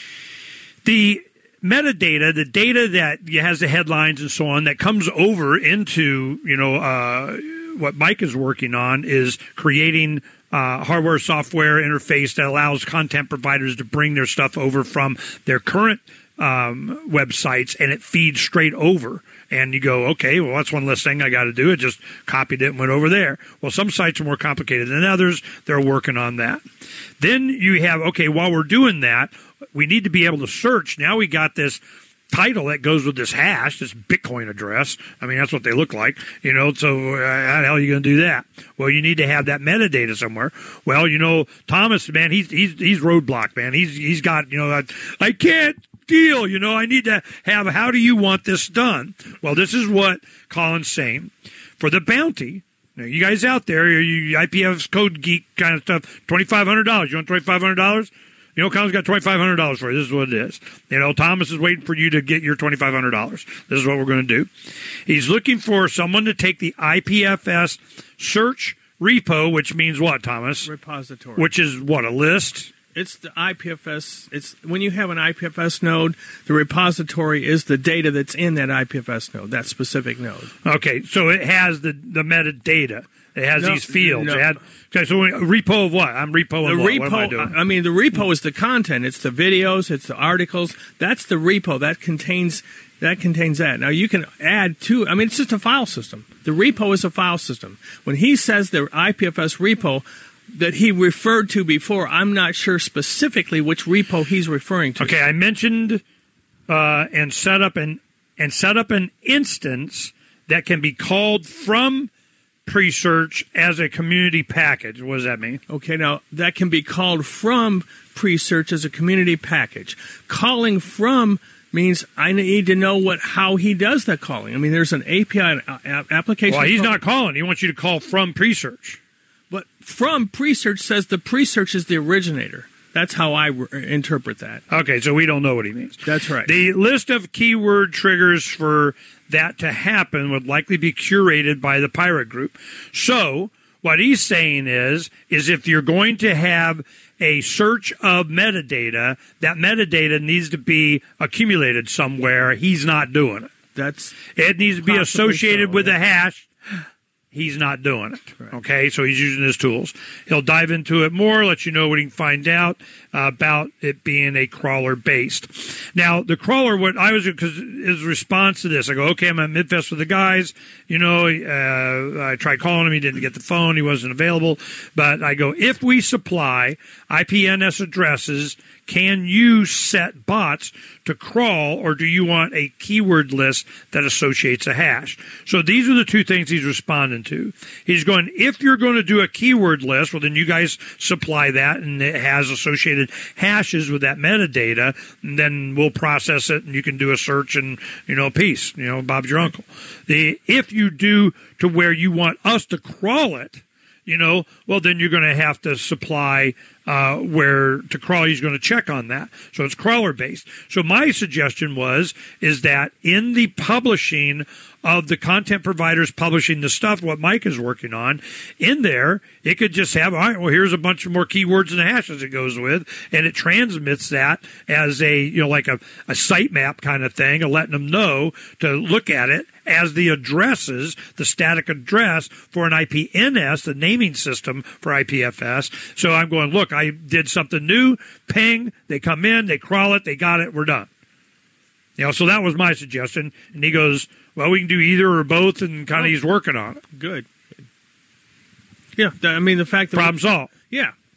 The metadata, the data that has the headlines and so on, that comes over into, what Mike is working on is creating hardware, software interface that allows content providers to bring their stuff over from their current websites, and it feeds straight over. And you go, okay, well, that's one less thing I got to do. It just copied it and went over there. Well, some sites are more complicated than others. They're working on that. Then you have, okay, while we're doing that, we need to be able to search. Now we got this title that goes with this hash, this Bitcoin address. I mean, that's what they look like, so how the hell are you going to do that? Well, you need to have that metadata somewhere. Well, Thomas, man, he's roadblocked, man. He's got, I can't deal, I need to have, how do you want this done? Well, this is what Colin's saying. For the bounty, now you guys out there, you IPFS code geek kind of stuff, $2,500. You want $2,500? Colin's got $2,500 for you. This is what it is. Thomas is waiting for you to get your $2,500. This is what we're going to do. He's looking for someone to take the IPFS search repo, which means what, Thomas? Repository. Which is what, a list? It's the IPFS. It's when you have an IPFS node, the repository is the data that's in that IPFS node, that specific node. Okay, so it has the metadata. It has these fields. Okay, so a repo of what? I'm repoing what? What am I doing? I mean, the repo is the content. It's the videos. It's the articles. That's the repo. That contains that. Now, you can add to, it's just a file system. The repo is a file system. When he says the IPFS repo that he referred to before, I'm not sure specifically which repo he's referring to. Okay, I mentioned and set up an instance that can be called from pre-search as a community package. What does that mean? Okay, now that can be called from pre-search as a community package. Calling from means I need to know how he does that calling. There's an API application. Well, he's not calling. He wants you to call from pre-search. But from pre-search says the pre-search is the originator. That's how I interpret that. Okay, so we don't know what he means. That's right. The list of keyword triggers for that to happen would likely be curated by the pirate group. So what he's saying is if you're going to have a search of metadata, that metadata needs to be accumulated somewhere. He's not doing it. It needs to be associated with a hash. He's not doing it. Right. Okay, so he's using his tools. He'll dive into it more, let you know what he can find out about it being a crawler based. Now, the crawler, because his response to this, I go, okay, I'm at Midfest with the guys. I tried calling him. He didn't get the phone. He wasn't available. But I go, if we supply IPNS addresses, can you set bots to crawl, or do you want a keyword list that associates a hash? So these are the two things he's responding to. He's going, if you're going to do a keyword list, well, then you guys supply that, and it has associated hashes with that metadata, and then we'll process it, and you can do a search and, peace. Bob's your uncle. If you do to where you want us to crawl it, well, then you're going to have to supply where to crawl. He's going to check on that. So it's crawler based. So my suggestion is that in the publishing of the content providers publishing the stuff, what Mike is working on, in there, it could just have, all right, well, here's a bunch of more keywords and hashes it goes with, and it transmits that as like a sitemap kind of thing, and letting them know to look at it as the addresses, the static address for an IPNS, the naming system for IPFS. So I'm going, look, I did something new, ping, they come in, they crawl it, they got it, we're done. So that was my suggestion. And he goes, well, we can do either or both, and he's working on it. Good. Yeah, the fact that problem solved. Yeah.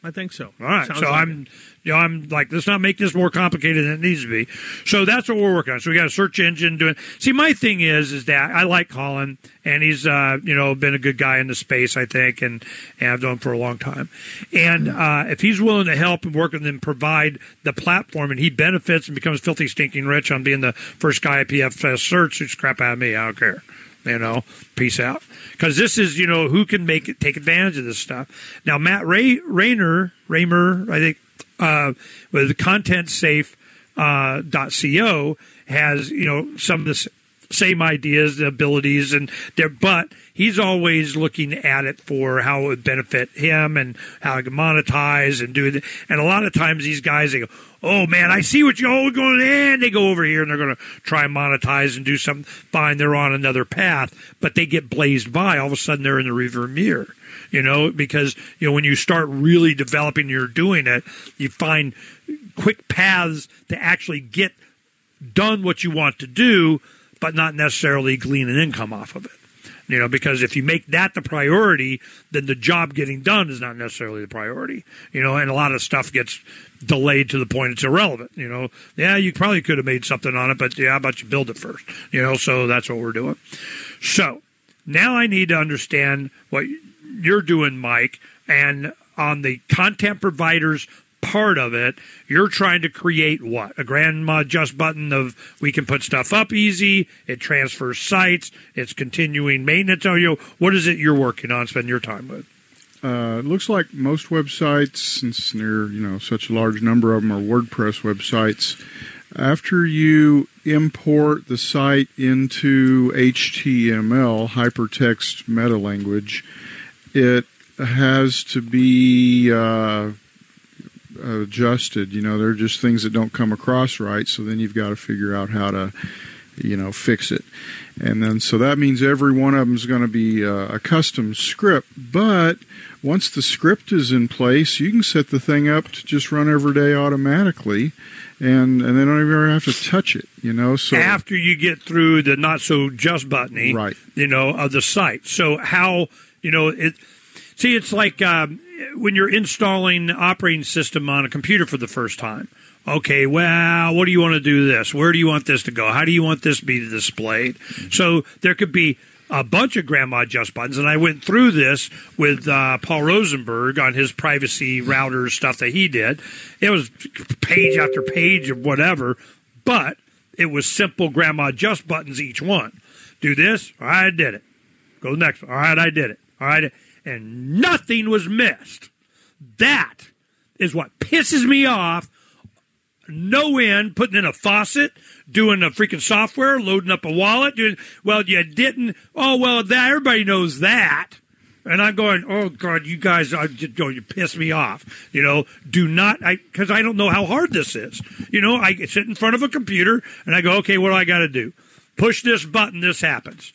I think so. All right. Sounds So like I'm like, let's not make this more complicated than it needs to be. So that's what we're working on. So we got a search engine doing. See, my thing is that I like Colin, and he's been a good guy in the space, I think, and I've known him for a long time. And if he's willing to help and work with them, provide the platform, and he benefits and becomes filthy stinking rich on being the first guy at PFS search, it's crap out of me. I don't care. Peace out. Because this is, who can take advantage of this stuff. Now, Matt Raymer, I think, with ContentSafe.co has, some of the same ideas, the abilities, but he's always looking at it for how it would benefit him and how it can monetize and do it. And a lot of times these guys, they go, oh, man, I see what you're going in. They go over here and they're going to try and monetize and do something. Fine, they're on another path, but they get blazed by. All of a sudden, they're in the rearview mirror, because, when you start really developing, you're doing it, you find quick paths to actually get done what you want to do, but not necessarily glean an income off of it. Because if you make that the priority, then the job getting done is not necessarily the priority, and a lot of stuff gets delayed to the point it's irrelevant, Yeah, you probably could have made something on it, but how about you build it first, so that's what we're doing. So now I need to understand what you're doing, Mike, and on the content providers part of it, you're trying to create what? A grandma just button of we can put stuff up easy, it transfers sites, it's continuing maintenance. What is it you're working on, spending your time with? It looks like most websites, since there such a large number of them are WordPress websites, after you import the site into HTML, hypertext meta language, it has to be adjusted. There are just things that don't come across right, so then you've got to figure out how to fix it. And then so that means every one of them is going to be a custom script, but once the script is in place, you can set the thing up to just run every day automatically, and they don't even have to touch it, So after you get through the not so just buttony, right, of the site. So how it's like when you're installing the operating system on a computer for the first time. Okay, well, what do you want to do this? Where do you want this to go? How do you want this to be displayed? So there could be a bunch of grandma just buttons, and I went through this with Paul Rosenberg on his privacy router stuff that he did. It was page after page of whatever, but it was simple grandma just buttons each one. Do this, all right, I did it. Go to the next one, all right, I did it. All right, and nothing was missed. That is what pisses me off. No end, putting in a faucet, doing a freaking software, loading up a wallet. You didn't. Oh, well, everybody knows that. And I'm going, oh, God, you guys, you piss me off. Do not, because I don't know how hard this is. I sit in front of a computer, and I go, okay, what do I got to do? Push this button, this happens.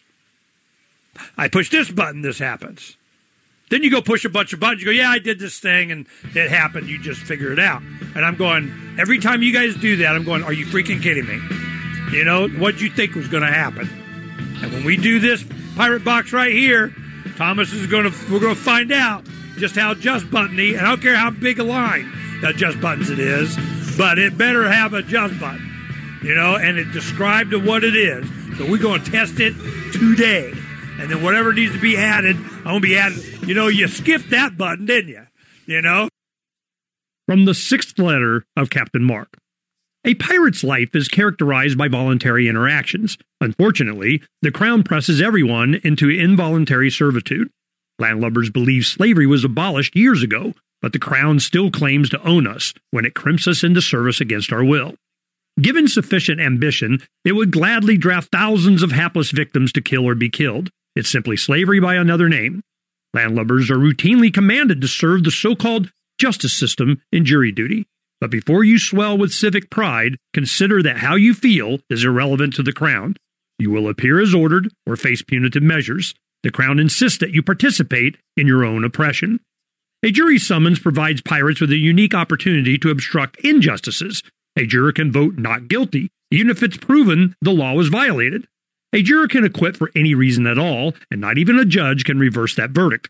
I push this button, this happens. Then you go push a bunch of buttons. You go, yeah, I did this thing, and it happened. You just figure it out. And I'm going, every time you guys do that, I'm going, are you freaking kidding me? What'd you think was going to happen? And when we do this pirate box right here, Thomas we're going to find out just how just buttony, and I don't care how big a line that just buttons it is, but it better have a just button, and it described what it is. So we're going to test it today. And then whatever needs to be added, I'm going to be added. You skipped that button, didn't you? From the sixth letter of Captain Mark. A pirate's life is characterized by voluntary interactions. Unfortunately, the Crown presses everyone into involuntary servitude. Landlubbers believe slavery was abolished years ago, but the Crown still claims to own us when it crimps us into service against our will. Given sufficient ambition, it would gladly draft thousands of hapless victims to kill or be killed. It's simply slavery by another name. Landlubbers are routinely commanded to serve the so-called justice system in jury duty. But before you swell with civic pride, consider that how you feel is irrelevant to the Crown. You will appear as ordered or face punitive measures. The Crown insists that you participate in your own oppression. A jury summons provides pirates with a unique opportunity to obstruct injustices. A juror can vote not guilty, even if it's proven the law was violated. A juror can acquit for any reason at all, and not even a judge can reverse that verdict.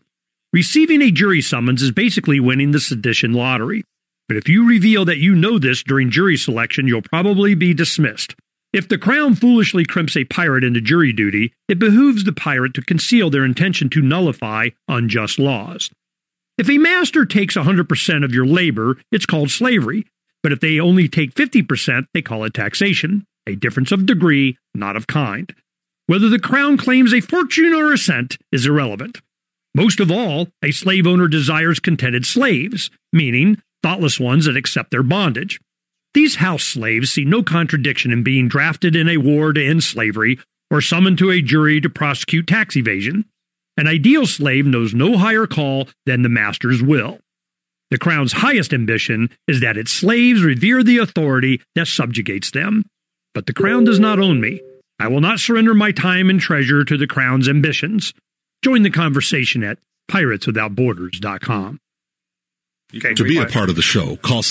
Receiving a jury summons is basically winning the sedition lottery. But if you reveal that you know this during jury selection, you'll probably be dismissed. If the Crown foolishly crimps a pirate into jury duty, it behooves the pirate to conceal their intention to nullify unjust laws. If a master takes 100% of your labor, it's called slavery. But if they only take 50%, they call it taxation, a difference of degree, not of kind. Whether the Crown claims a fortune or a cent is irrelevant. Most of all, a slave owner desires contented slaves, meaning thoughtless ones that accept their bondage. These house slaves see no contradiction in being drafted in a war to end slavery or summoned to a jury to prosecute tax evasion. An ideal slave knows no higher call than the master's will. The Crown's highest ambition is that its slaves revere the authority that subjugates them. But the Crown does not own me. I will not surrender my time and treasure to the Crown's ambitions. Join the conversation at pirateswithoutborders.com. To be a part of the show, call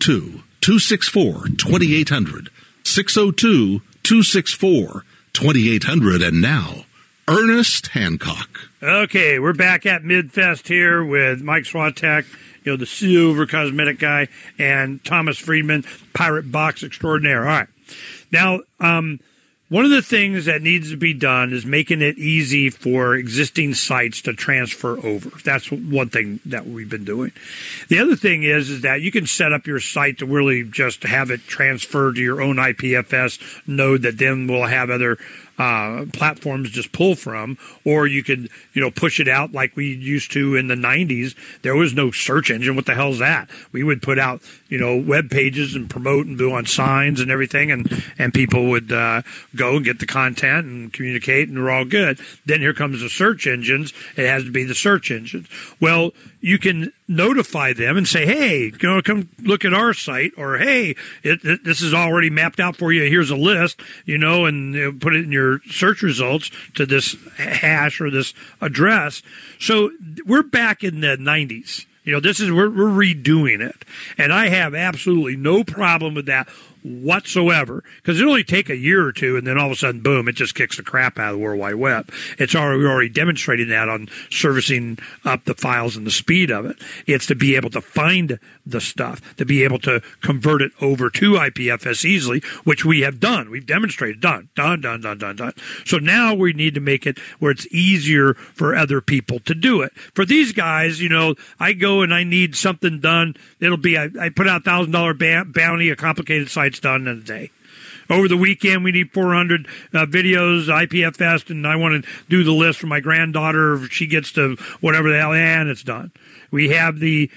602-264-2800. 602-264-2800. And now, Ernest Hancock. Okay, we're back at Midfest here with Mike Swatek, the Silver Cosmetic guy, and Thomas Friedman, Pirate Box Extraordinaire. All right. Now, one of the things that needs to be done is making it easy for existing sites to transfer over. That's one thing that we've been doing. The other thing is that you can set up your site to really just have it transferred to your own IPFS node that then will have other platforms just pull from, or you could, push it out like we used to in the 90s. There was no search engine. What the hell's that? We would put out, web pages and promote and do on signs and everything, and people would go and get the content and communicate, and we're all good. Then here comes the search engines. It has to be the search engines. Well, you can notify them and say, hey, come look at our site, or hey, this is already mapped out for you. Here's a list, and put it in your search results to this hash or this address. So we're back in the 90s. We're redoing it. And I have absolutely no problem with that whatsoever, because it only take a year or two, and then all of a sudden, boom, it just kicks the crap out of the World Wide Web. We're already demonstrating that on servicing up the files and the speed of it. It's to be able to find the stuff, to be able to convert it over to IPFS easily, which we have done. We've demonstrated, done. So now we need to make it where it's easier for other people to do it. For these guys, I go and I need something done. It'll be, I put out $1,000 bounty, a complicated site's done in a day. Over the weekend, we need 400 videos, IPFS, and I want to do the list for my granddaughter. If she gets to whatever the hell, and it's done. We have the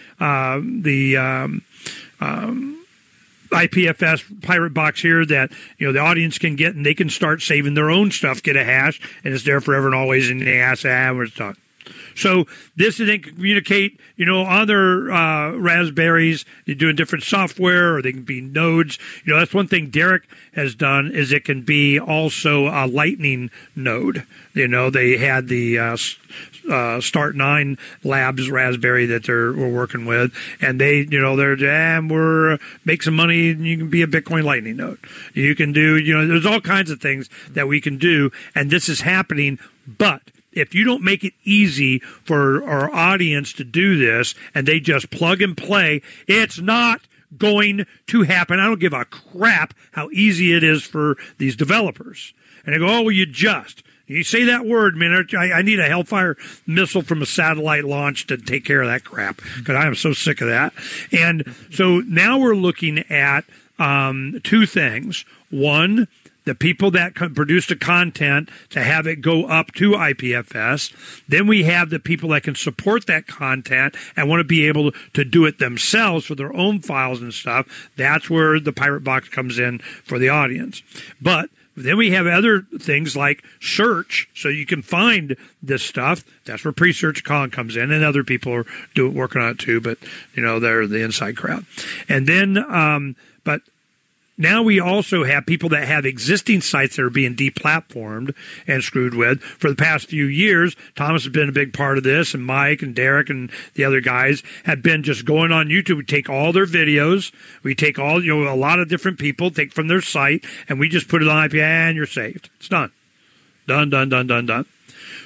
IPFS pirate box here that the audience can get, and they can start saving their own stuff, get a hash, and it's there forever and always in the ass when it's done. So this, they can communicate, on their Raspberries. They're doing different software, or they can be nodes. That's one thing Derek has done, is it can be also a Lightning node. They had the Start 9 Labs Raspberry that we're working with, and we're make some money, and you can be a Bitcoin Lightning node. You can do, there's all kinds of things that we can do, and this is happening, but if you don't make it easy for our audience to do this, and they just plug and play, it's not going to happen. I don't give a crap how easy it is for these developers. And they go, oh, well, you say that word, man. I need a Hellfire missile from a satellite launch to take care of that crap, because I am so sick of that. And so now we're looking at two things. One, the people that produce the content to have it go up to IPFS. Then we have the people that can support that content and want to be able to do it themselves for their own files and stuff. That's where the Pirate Box comes in for the audience. But then we have other things like search, so you can find this stuff. That's where Pre-Search Con comes in, and other people are working on it too, but they're the inside crowd. And then, but now we also have people that have existing sites that are being deplatformed and screwed with. For the past few years, Thomas has been a big part of this, and Mike and Derek and the other guys have been just going on YouTube. We take all their videos, we take all, a lot of different people, take from their site, and we just put it on IP, and you're saved. It's done. Done.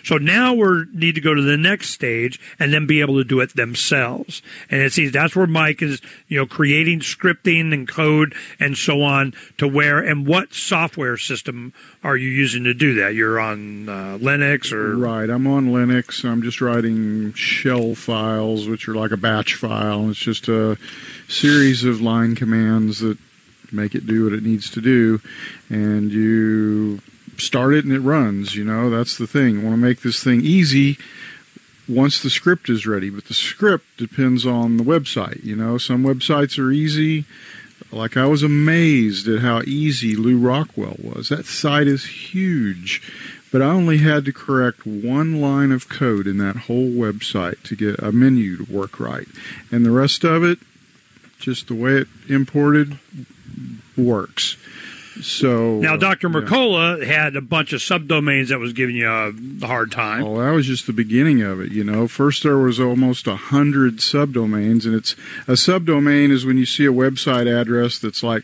So now we need to go to the next stage and then be able to do it themselves. And it seems that's where Mike is, creating scripting and code and so on to where, and what software system are you using to do that? You're on Linux or? Right, I'm on Linux. I'm just writing shell files, which are like a batch file. It's just a series of line commands that make it do what it needs to do, and you start it and it runs. That's the thing. You want to make this thing easy once the script is ready, but the script depends on the website. Some websites are easy. Like, I was amazed at how easy Lou Rockwell was. That site is huge, but I only had to correct one line of code in that whole website to get a menu to work right, and the rest of it, just the way it imported, works. So now, Dr. Mercola had a bunch of subdomains that was giving you a hard time. Oh, that was just the beginning of it. First there was almost 100 subdomains, and a subdomain is when you see a website address that's like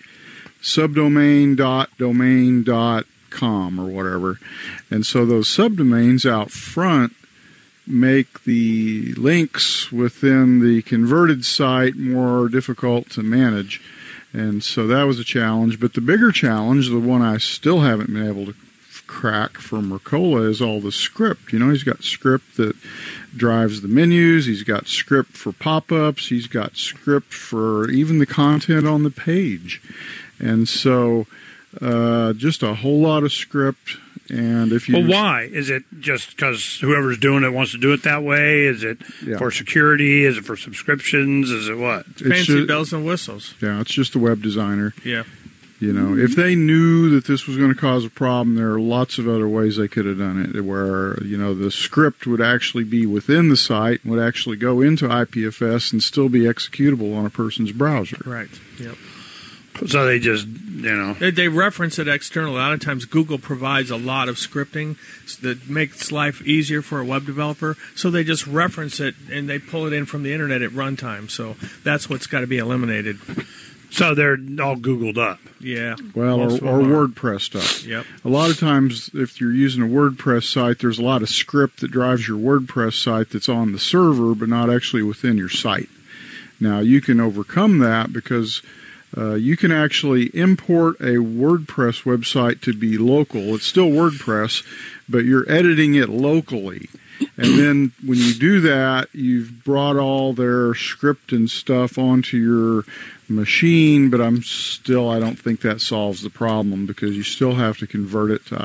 subdomain.domain.com or whatever, and so those subdomains out front make the links within the converted site more difficult to manage. And so that was a challenge. But the bigger challenge, the one I still haven't been able to crack from Mercola, is all the script. He's got script that drives the menus. He's got script for pop-ups. He's got script for even the content on the page. And so just a whole lot of script. And if you why? Is it just because whoever's doing it wants to do it that way? Is it for security? Is it for subscriptions? Is it what? Fancy bells and whistles. Yeah, it's just a web designer. Yeah. If they knew that this was going to cause a problem, there are lots of other ways they could have done it where, the script would actually be within the site and would actually go into IPFS and still be executable on a person's browser. Right. Yep. So they just, They reference it externally. A lot of times Google provides a lot of scripting that makes life easier for a web developer. So they just reference it and they pull it in from the internet at runtime. So that's what's got to be eliminated. So they're all Googled up. Yeah. Well, or WordPressed up. Yep. A lot of times if you're using a WordPress site, there's a lot of script that drives your WordPress site that's on the server but not actually within your site. Now, you can overcome that because you can actually import a WordPress website to be local. It's still WordPress, but you're editing it locally. And then when you do that, you've brought all their script and stuff onto your machine, but I don't think that solves the problem because you still have to convert it to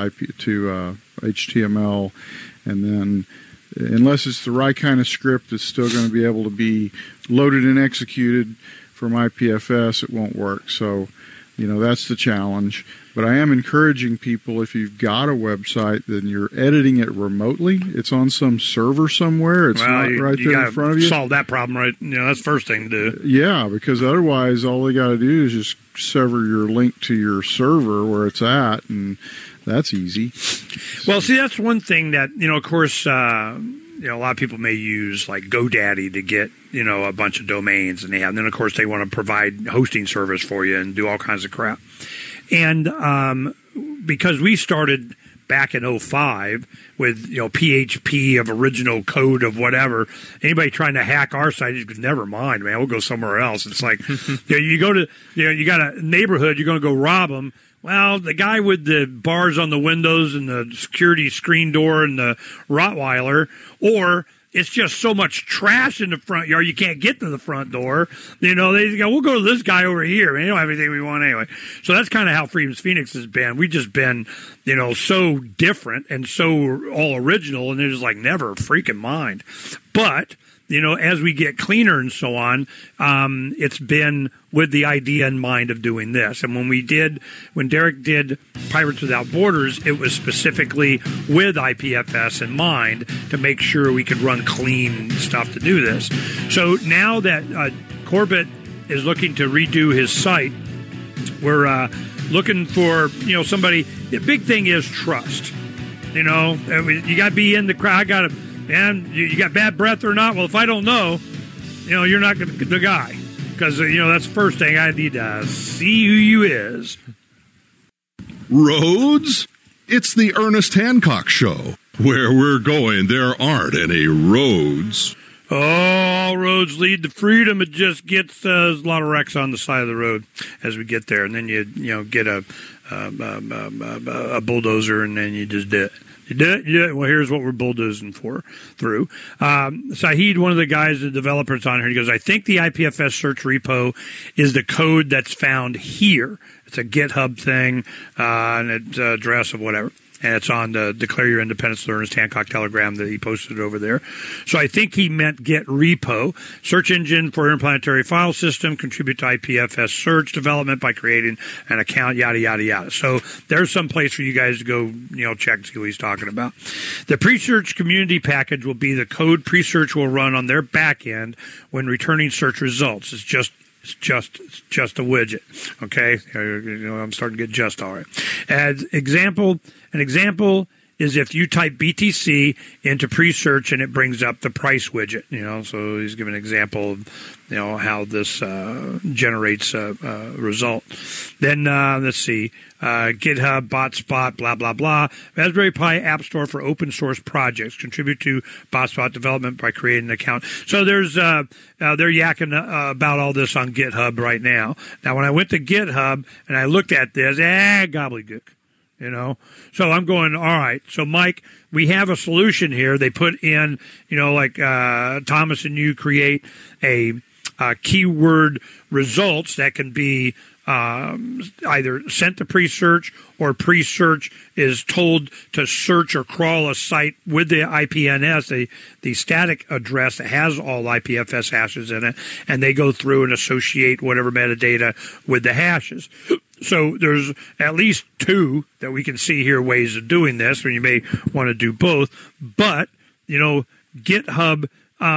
HTML, and then unless it's the right kind of script, it's still going to be able to be loaded and executed from IPFS, it won't work. So, that's the challenge. But I am encouraging people, if you've got a website, then you're editing it remotely. It's on some server somewhere. It's not right there in front of you. Solve that problem, right? That's the first thing to do. Yeah, because otherwise all they got to do is just sever your link to your server where it's at, and that's easy. Well, see, that's one thing that, of course, a lot of people may use like GoDaddy to get, a bunch of domains, and then of course they want to provide hosting service for you and do all kinds of crap. And because we started back in 2005 with PHP of original code of whatever, anybody trying to hack our site, you could never mind, man. We'll go somewhere else. It's like you go to you got a neighborhood, you're going to go rob them. Well, the guy with the bars on the windows and the security screen door and the Rottweiler, or it's just so much trash in the front yard you can't get to the front door. They go, we'll go to this guy over here. They don't have anything we want anyway. So that's kind of how Freedom's Phoenix has been. We've just been, so different and so all original, and they're just like never freaking mind. But as we get cleaner and so on, it's been with the idea in mind of doing this. And when Derek did Pirates Without Borders, it was specifically with IPFS in mind to make sure we could run clean stuff to do this. So now that Corbett is looking to redo his site, we're looking for, somebody. The big thing is trust. You got to be in the crowd. And you got bad breath or not? Well, if I don't know, you're not the guy. Because, that's the first thing I need to see who you is. Roads? It's the Ernest Hancock Show Where we're going, there aren't any roads. All roads lead to freedom. It just gets a lot of wrecks on the side of the road as we get there, and then you get a bulldozer, and then you just do it. You did it? Well, here's what we're bulldozing through. Saeed, one of the guys, the developers on here, he goes, I think the IPFS search repo is the code that's found here. It's a GitHub thing, and it's an address of whatever. And it's on the Declare Your Independence, Ernest Hancock telegram that he posted over there. So I think he meant Git repo. Search engine for interplanetary file system, contribute to IPFS search development by creating an account, yada, yada, yada. So there's some place for you guys to go, check and see what he's talking about. The pre-search community package will be the code pre-search will run on their back end when returning search results. It's just a widget, okay? I'm starting to get just all right. An example is if you type BTC into pre-search and it brings up the price widget, So he's giving an example of, how this generates a result. Then let's see, GitHub, BotSpot, blah blah blah. Raspberry Pi App Store for open source projects. Contribute to BotSpot development by creating an account. So there's they're yakking about all this on GitHub right now. Now, when I went to GitHub and I looked at this, gobbledygook. So I'm going, all right. So, Mike, we have a solution here. They put in, like Thomas and you create a keyword results that can be either sent to pre-search or pre-search is told to search or crawl a site with the IPNS, the static address that has all IPFS hashes in it, and they go through and associate whatever metadata with the hashes. So there's at least two that we can see here ways of doing this, or you may want to do both. But, GitHub,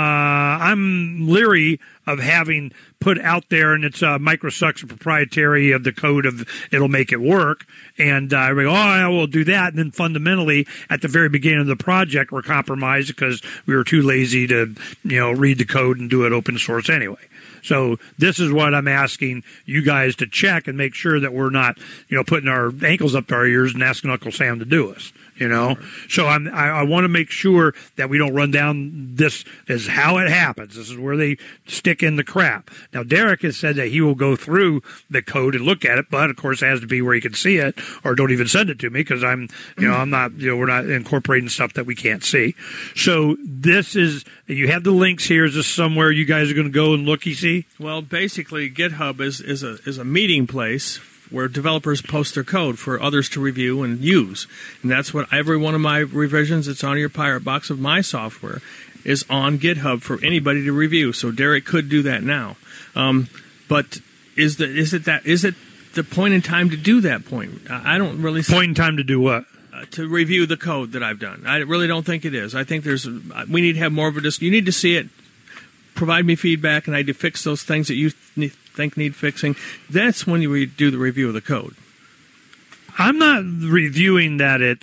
I'm leery of having put out there, and it's Microsoft's proprietary of the code of it'll make it work. And we go, we'll do that. And then fundamentally, at the very beginning of the project, we're compromised because we were too lazy to, read the code and do it open source anyway. So this is what I'm asking you guys to check and make sure that we're not, putting our ankles up to our ears and asking Uncle Sam to do us. So I want to make sure that we don't run down this as how it happens. This is where they stick in the crap. Now, Derek has said that he will go through the code and look at it, but of course it has to be where he can see it, or don't even send it to me because I'm not, we're not incorporating stuff that we can't see. So this is, you have the links here. Is this somewhere you guys are going to go and look, see? Well, basically, GitHub is a meeting place where developers post their code for others to review and use. And that's what every one of my revisions that's on your Pirate Box of my software is on GitHub for anybody to review. So Derek could do that now. But is it the point in time to do that point? I don't really see. Point in time to do what? To review the code that I've done. I really don't think it is. I think we need to have more of a discussion. You need to see it, provide me feedback, and I need to fix those things that you think need fixing. That's when you do the review of the code. I'm not reviewing that it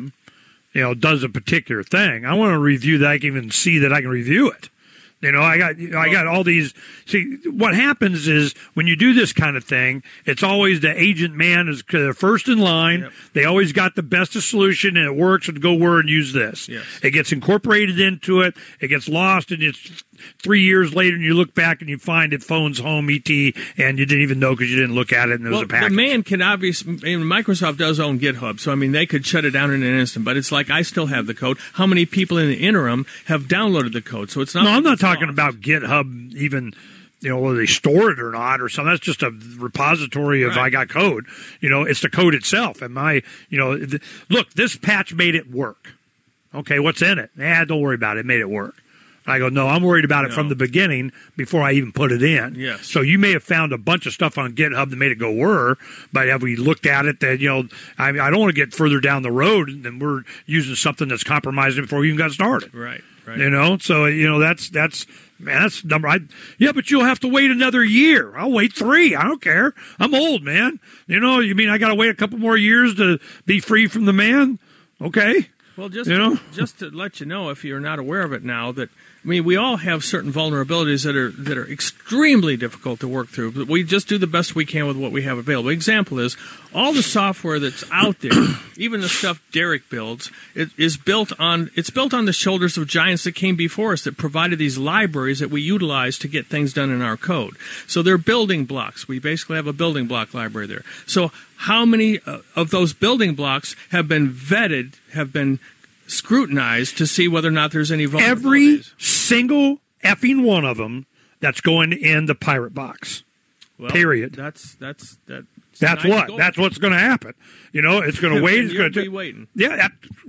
does a particular thing. I want to review that I can even see that I can review it. I got all these. See, what happens is when you do this kind of thing, it's always the agent man is first in line. Yep. They always got the best solution, and it works. And go where and use this. Yes. It gets incorporated into it. It gets lost, and it's 3 years later, and you look back and you find it phones home ET, and you didn't even know because you didn't look at it, and it was a package. The man can obviously. Microsoft does own GitHub, so they could shut it down in an instant. But it's like I still have the code. How many people in the interim have downloaded the code? So it's not. No, I'm not talking about GitHub even, whether they store it or not or something. That's just a repository of I got code. It's the code itself. And look, this patch made it work. Okay, what's in it? Don't worry about it. It made it work. I go, no, I'm worried about it from the beginning before I even put it in. Yes. So you may have found a bunch of stuff on GitHub that made it go whir, but have we looked at it that, I don't want to get further down the road and we're using something that's compromising before we even got started. Right. So, that's number. But you'll have to wait another year. I'll wait 3. I don't care. I'm old, man. You mean I got to wait a couple more years to be free from the man? Okay. Well, just to let you know, if you're not aware of it now, that we all have certain vulnerabilities that are extremely difficult to work through, but we just do the best we can with what we have available. Example is all the software that's out there, even the stuff Derek builds, it's built on the shoulders of giants that came before us that provided these libraries that we utilize to get things done in our code. So they're building blocks. We basically have a building block library there. So how many of those building blocks have been vetted, have been scrutinized to see whether or not there's any vulnerabilities? Every single effing one of them that's going in the pirate box. Well, period. That's what. goal. That's what's going to happen. It's going to wait. It's going to be waiting. Yeah.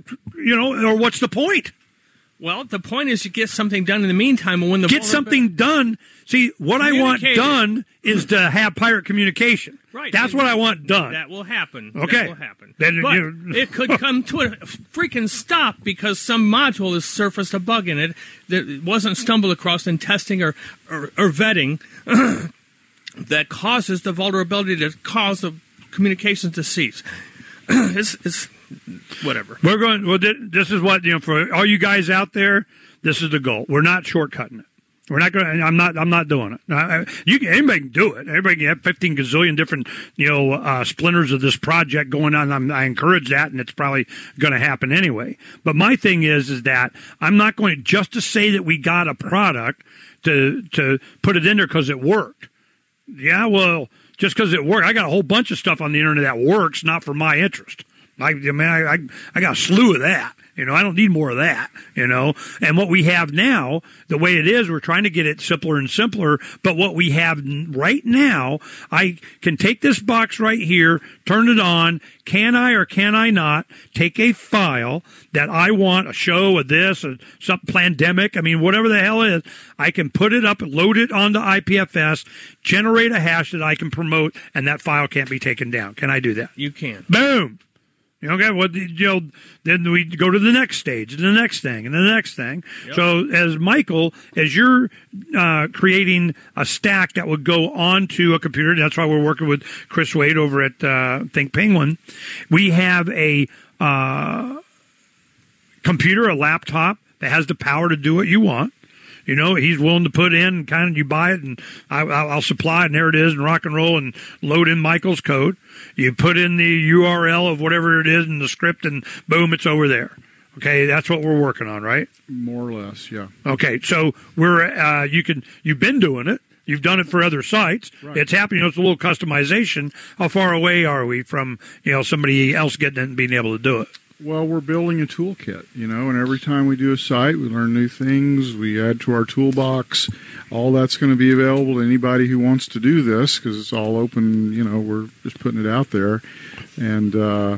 Or what's the point? Well, the point is you get something done in the meantime. And when get something done. See, what I want done is to have pirate communication. Right. That's what I want done. That will happen. Okay. That will happen. Then, but it could come to a freaking stop because some module has surfaced a bug in it that wasn't stumbled across in testing or vetting that causes the vulnerability to cause the communications to cease. It's whatever. We're going. Well, this is what for all you guys out there. This is the goal. We're not shortcutting it. We're not going. I'm not doing it. Anybody can do it. Everybody can have 15 gazillion different splinters of this project going on. I encourage that, and it's probably going to happen anyway. But my thing is that I'm not going just to say that we got a product to put it in there because it worked. Yeah, well, just because it worked, I got a whole bunch of stuff on the internet that works, not for my interest. I got a slew of that. I don't need more of that, And what we have now, the way it is, we're trying to get it simpler and simpler. But what we have right now, I can take this box right here, turn it on. Can I or can I not take a file that I want, a show, a this, or some pandemic, whatever the hell it is, I can put it up and load it onto IPFS, generate a hash that I can promote, and that file can't be taken down. Can I do that? You can. Boom. Okay, well, then we go to the next stage, and the next thing, and the next thing. Yep. So, as you're creating a stack that would go onto a computer, that's why we're working with Chris Wade over at Think Penguin. We have a computer, a laptop that has the power to do what you want. He's willing to put in, you buy it, and I'll supply it, and there it is, and rock and roll, and load in Michael's code. You put in the URL of whatever it is in the script, and boom, it's over there. Okay, that's what we're working on, right? More or less, yeah. Okay, so you've been doing it. You've done it for other sites. Right. It's happening. It's a little customization. How far away are we from somebody else getting it and being able to do it? Well, we're building a toolkit, and every time we do a site, we learn new things, we add to our toolbox. All that's going to be available to anybody who wants to do this because it's all open, we're just putting it out there. And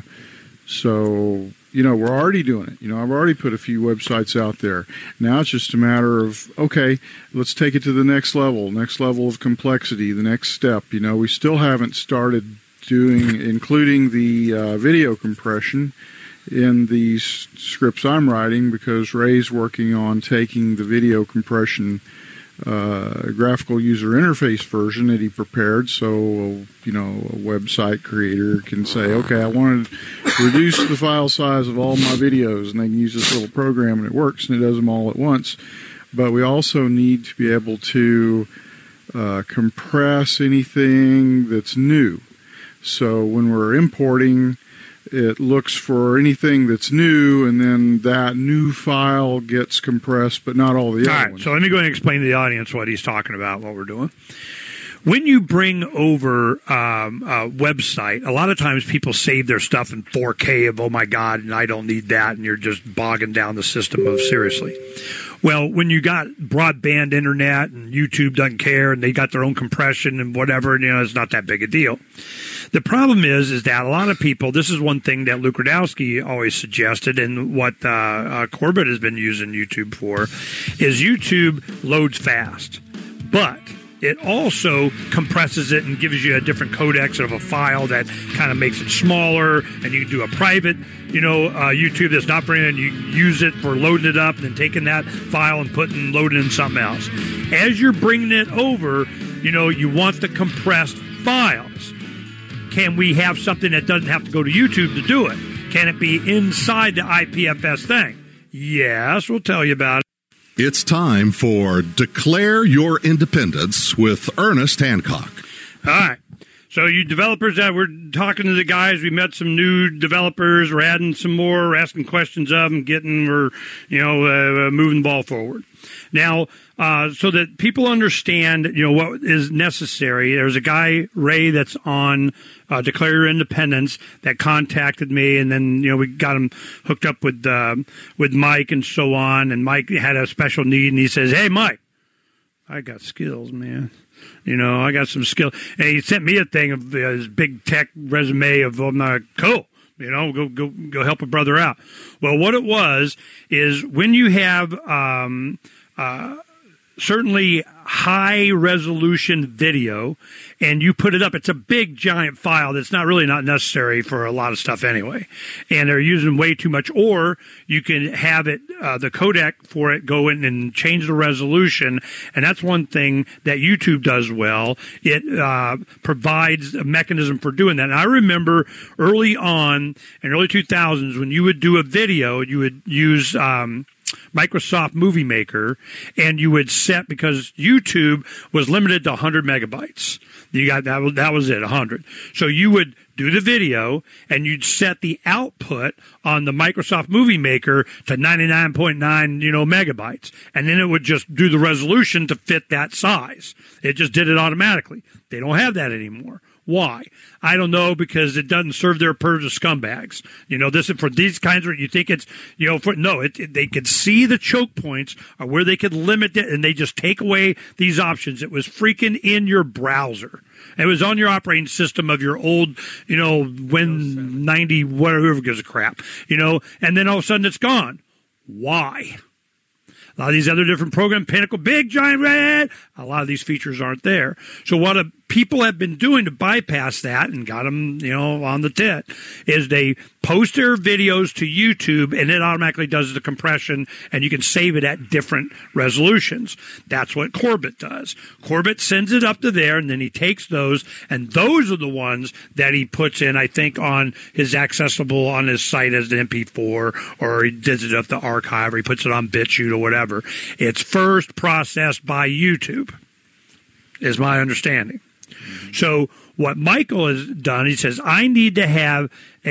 so, we're already doing it. I've already put a few websites out there. Now it's just a matter of, okay, let's take it to the next level of complexity, the next step. We still haven't started including the video compression in these scripts I'm writing because Ray's working on taking the video compression graphical user interface version that he prepared so a website creator can say, okay, I want to reduce the file size of all my videos, and they can use this little program and it works and it does them all at once. But we also need to be able to compress anything that's new. So when we're importing, it looks for anything that's new, and then that new file gets compressed, but not all the other ones. So let me go ahead and explain to the audience what he's talking about, what we're doing. When you bring over a website, a lot of times people save their stuff in 4K of, oh, my God, and I don't need that, and you're just bogging down the system of seriously. Well, when you got broadband internet and YouTube doesn't care and they got their own compression and whatever, it's not that big a deal. The problem is that a lot of people, this is one thing that Luke Radowski always suggested and what Corbett has been using YouTube for, is YouTube loads fast. But it also compresses it and gives you a different codex of a file that kind of makes it smaller, and you can do a private, YouTube that's not for anything. You use it for loading it up and then taking that file and loading in something else. As you're bringing it over, you want the compressed files. Can we have something that doesn't have to go to YouTube to do it? Can it be inside the IPFS thing? Yes, we'll tell you about it. It's time for Declare Your Independence with Ernest Hancock. All right. So you developers, we're talking to the guys. We met some new developers. We're adding some more. We're asking questions of them, we're moving the ball forward. Now, so that people understand, what is necessary. There's a guy, Ray, that's on Declare Your Independence that contacted me, and then we got him hooked up with Mike and so on. And Mike had a special need, and he says, "Hey, Mike, I got skills, man. I got some skill." And he sent me a thing of his big tech resume of, I'm like, cool. Go help a brother out. Well, what it was is when you have certainly high resolution video and you put it up, it's a big giant file that's not necessary for a lot of stuff anyway, and they're using way too much. Or you can have it the codec for it go in and change the resolution, and that's one thing that YouTube does well. It provides a mechanism for doing that. And I remember early on in early 2000s when you would do a video, you would use Microsoft Movie Maker, and you would set, because YouTube was limited to 100 megabytes. You got that was it, 100. So you would do the video, and you'd set the output on the Microsoft Movie Maker to 99.9, megabytes, and then it would just do the resolution to fit that size. It just did it automatically. They don't have that anymore. Why? I don't know, because it doesn't serve their purpose of scumbags. This is for these kinds of, you think it's, they could see the choke points or where they could limit it, and they just take away these options. It was freaking in your browser. It was on your operating system of your old, Win 90, whatever gives a crap, and then all of a sudden it's gone. Why? A lot of these other different programs, Pinnacle, Big Giant Red, a lot of these features aren't there. So what people have been doing to bypass that and got them, on the tit, is they post their videos to YouTube, and it automatically does the compression, and you can save it at different resolutions. That's what Corbett does. Corbett sends it up to there, and then he takes those, and those are the ones that he puts in, I think, on his accessible on his site as an MP4, or he does it up the archive, or he puts it on BitChute or whatever. It's first processed by YouTube, is my understanding. So what Michael has done, he says, I need to have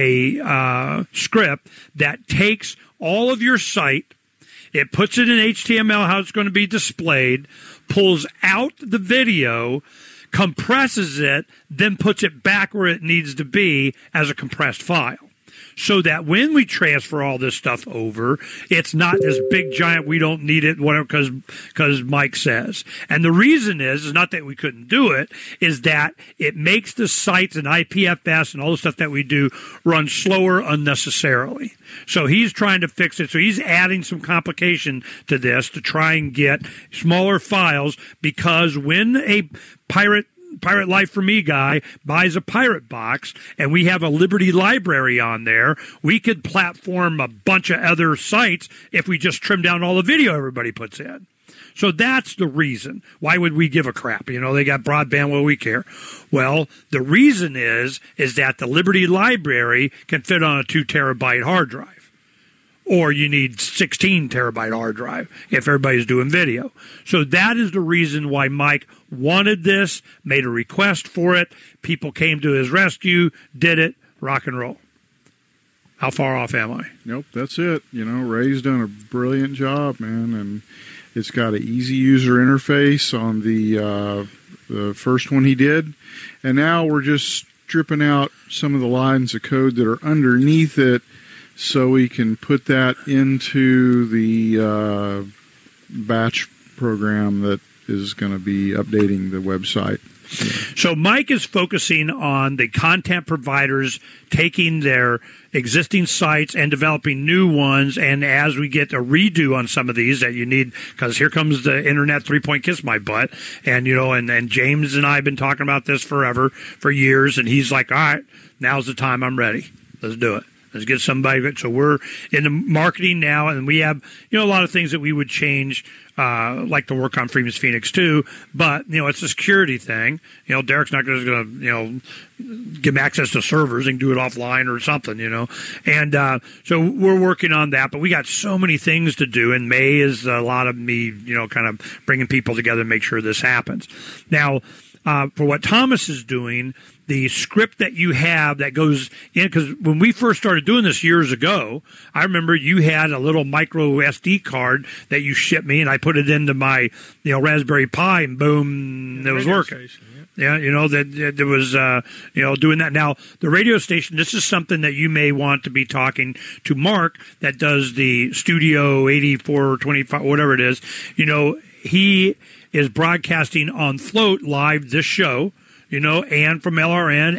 a script that takes all of your site, it puts it in HTML, how it's going to be displayed, pulls out the video, compresses it, then puts it back where it needs to be as a compressed file. So that when we transfer all this stuff over, it's not this big giant, we don't need it, whatever, because Mike says. And the reason is not that we couldn't do it, is that it makes the sites and IPFS and all the stuff that we do run slower unnecessarily. So he's trying to fix it. So he's adding some complication to this to try and get smaller files, because when a Pirate Life for Me guy buys a pirate box and we have a Liberty library on there, we could platform a bunch of other sites if we just trim down all the video everybody puts in. So that's the reason. Why would we give a crap? They got broadband, what do we care? Well, the reason is that the Liberty library can fit on a 2 terabyte hard drive. Or you need 16 terabyte hard drive if everybody's doing video. So that is the reason why Mike wanted this, made a request for it. People came to his rescue, did it, rock and roll. How far off am I? Nope, that's it. Ray's done a brilliant job, man, and it's got an easy user interface on the first one he did. And now we're just stripping out some of the lines of code that are underneath it, so we can put that into the batch program that is going to be updating the website. So Mike is focusing on the content providers taking their existing sites and developing new ones, and as we get a redo on some of these that you need, because here comes the internet 3-point kiss my butt, and and James and I have been talking about this for years, and he's like, all right, now's the time, I'm ready, let's do it. Let's get somebody. So we're in the marketing now, and we have, a lot of things that we would change, like to work on Freeman's Phoenix too. But, it's a security thing. Derek's not just going to, give him access to servers and do it offline or something, And so we're working on that. But we got so many things to do, and May is a lot of me, kind of bringing people together to make sure this happens. Now, for what Thomas is doing, the script that you have that goes in, because when we first started doing this years ago, I remember you had a little micro SD card that you shipped me, and I put it into my Raspberry Pi, and boom, it was working. Yeah, that there was, doing that. Now, the radio station, this is something that you may want to be talking to Mark that does the Studio 8425, whatever it is. He is broadcasting on Float live this show, and from LRN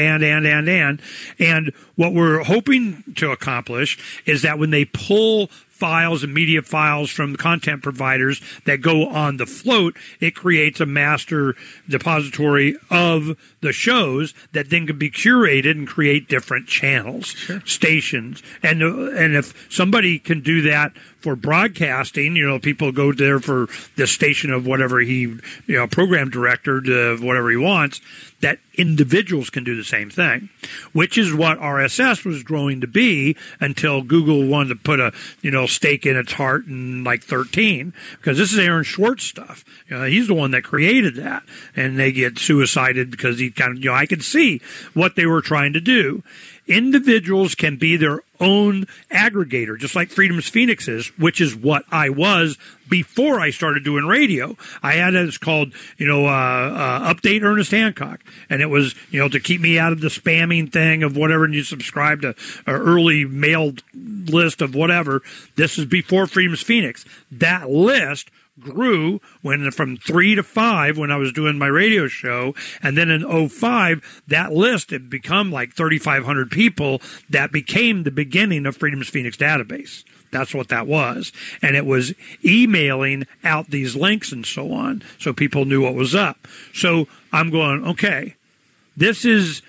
and what we're hoping to accomplish is that when they pull files and media files from content providers that go on the Float, it creates a master depository of the shows that then can be curated and create different channels, stations. And if somebody can do that for broadcasting, people go there for the station of whatever he, program director to whatever he wants, that individuals can do the same thing, which is what RSS was growing to be until Google wanted to put a, stake in its heart in like 13, because this is Aaron Schwartz stuff. He's the one that created that, and they get suicided because he kind of, I could see what they were trying to do. Individuals can be their own aggregator, just like Freedom's Phoenix is, which is what I was before I started doing radio. I had it's called, Update Ernest Hancock. And it was, to keep me out of the spamming thing of whatever, and you subscribe to an early mailed list of whatever. This is before Freedom's Phoenix. That list grew from 3 to 5 when I was doing my radio show, and then in 2005 that list had become like 3,500 people. That became the beginning of Freedom's Phoenix database. That's what that was, and it was emailing out these links and so on, so people knew what was up. So I'm going, okay, this is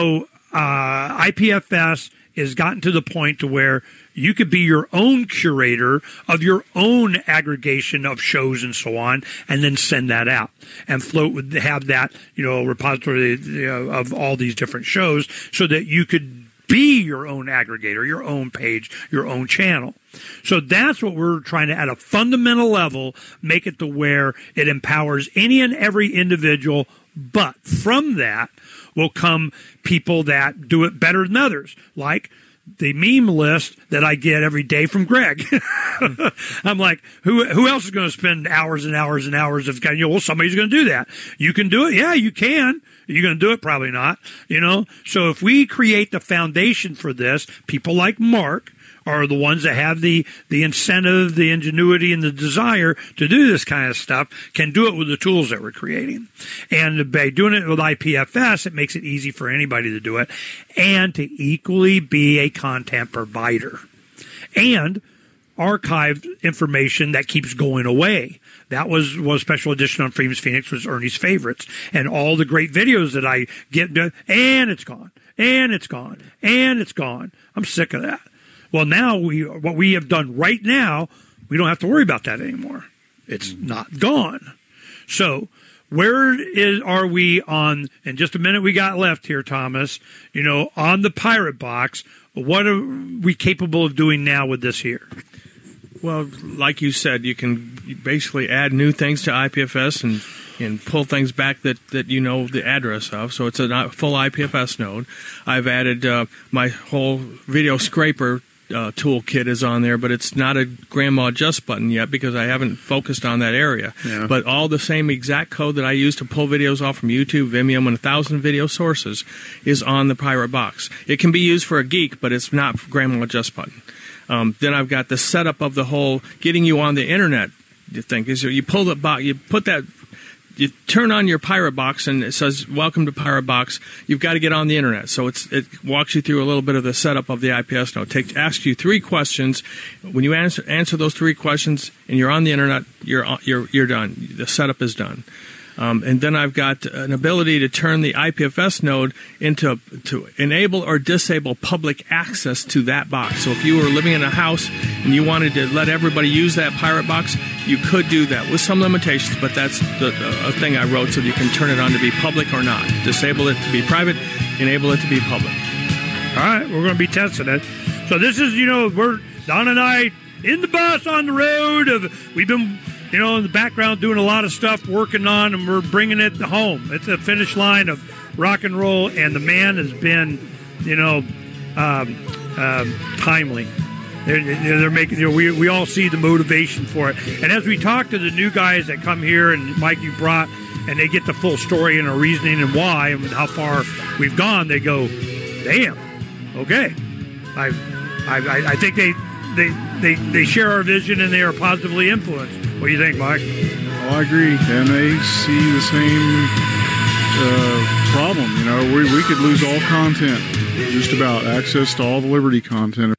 IPFS has gotten to the point to where you could be your own curator of your own aggregation of shows and so on, and then send that out. And Float would have that, repository of all these different shows so that you could be your own aggregator, your own page, your own channel. So that's what we're trying to, at a fundamental level, make it to where it empowers any and every individual. But from that will come people that do it better than others, like the meme list that I get every day from Greg. I'm like, who else is going to spend hours and hours and hours of, somebody's going to do that. You can do it. Yeah, you can. Are you going to do it? Probably not. So if we create the foundation for this, people like Mark are the ones that have the incentive, the ingenuity, and the desire to do this kind of stuff, can do it with the tools that we're creating. And by doing it with IPFS, it makes it easy for anybody to do it, and to equally be a content provider. And archived information that keeps going away. That was special edition on Freedom's Phoenix, was Ernie's favorites. And all the great videos that I get, and it's gone, and it's gone, and it's gone. I'm sick of that. Well, now what we have done right now, we don't have to worry about that anymore. It's not gone. So where are we on, in just a minute we got left here, Thomas, on the Pirate Box, what are we capable of doing now with this here? Well, like you said, you can basically add new things to IPFS and pull things back that the address of. So it's a full IPFS node. I've added my whole video scraper toolkit is on there, but it's not a grandma adjust button yet because I haven't focused on that area. Yeah. But all the same exact code that I use to pull videos off from YouTube, Vimeo, and 1,000 video sources is on the Pirate Box. It can be used for a geek, but it's not grandma adjust button. Then I've got the setup of the whole getting you on the internet thing. Is you pull the box, you turn on your Pirate Box and it says, welcome to Pirate Box. You've got to get on the internet. So it walks you through a little bit of the setup of the IPS node. Asks you 3 questions. When you answer those 3 questions and you're on the internet, you're done. The setup is done. And then I've got an ability to turn the IPFS node to enable or disable public access to that box. So if you were living in a house and you wanted to let everybody use that Pirate Box, you could do that with some limitations, but that's a thing I wrote so that you can turn it on to be public or not. Disable it to be private, enable it to be public. All right, we're going to be testing it. So this is, we're Don and I in the bus on the road. We've been in the background doing a lot of stuff, working on, and we're bringing it home. It's a finish line of rock and roll, and the man has been, timely. They're making. We all see the motivation for it. And as we talk to the new guys that come here, and Mike, you brought, and they get the full story and a reasoning and why and how far we've gone, they go, "Damn, okay." I think they share our vision and they are positively influenced. What do you think, Mike? Well, I agree, and they see the same problem. We could lose all content, just about access to all the Liberty content.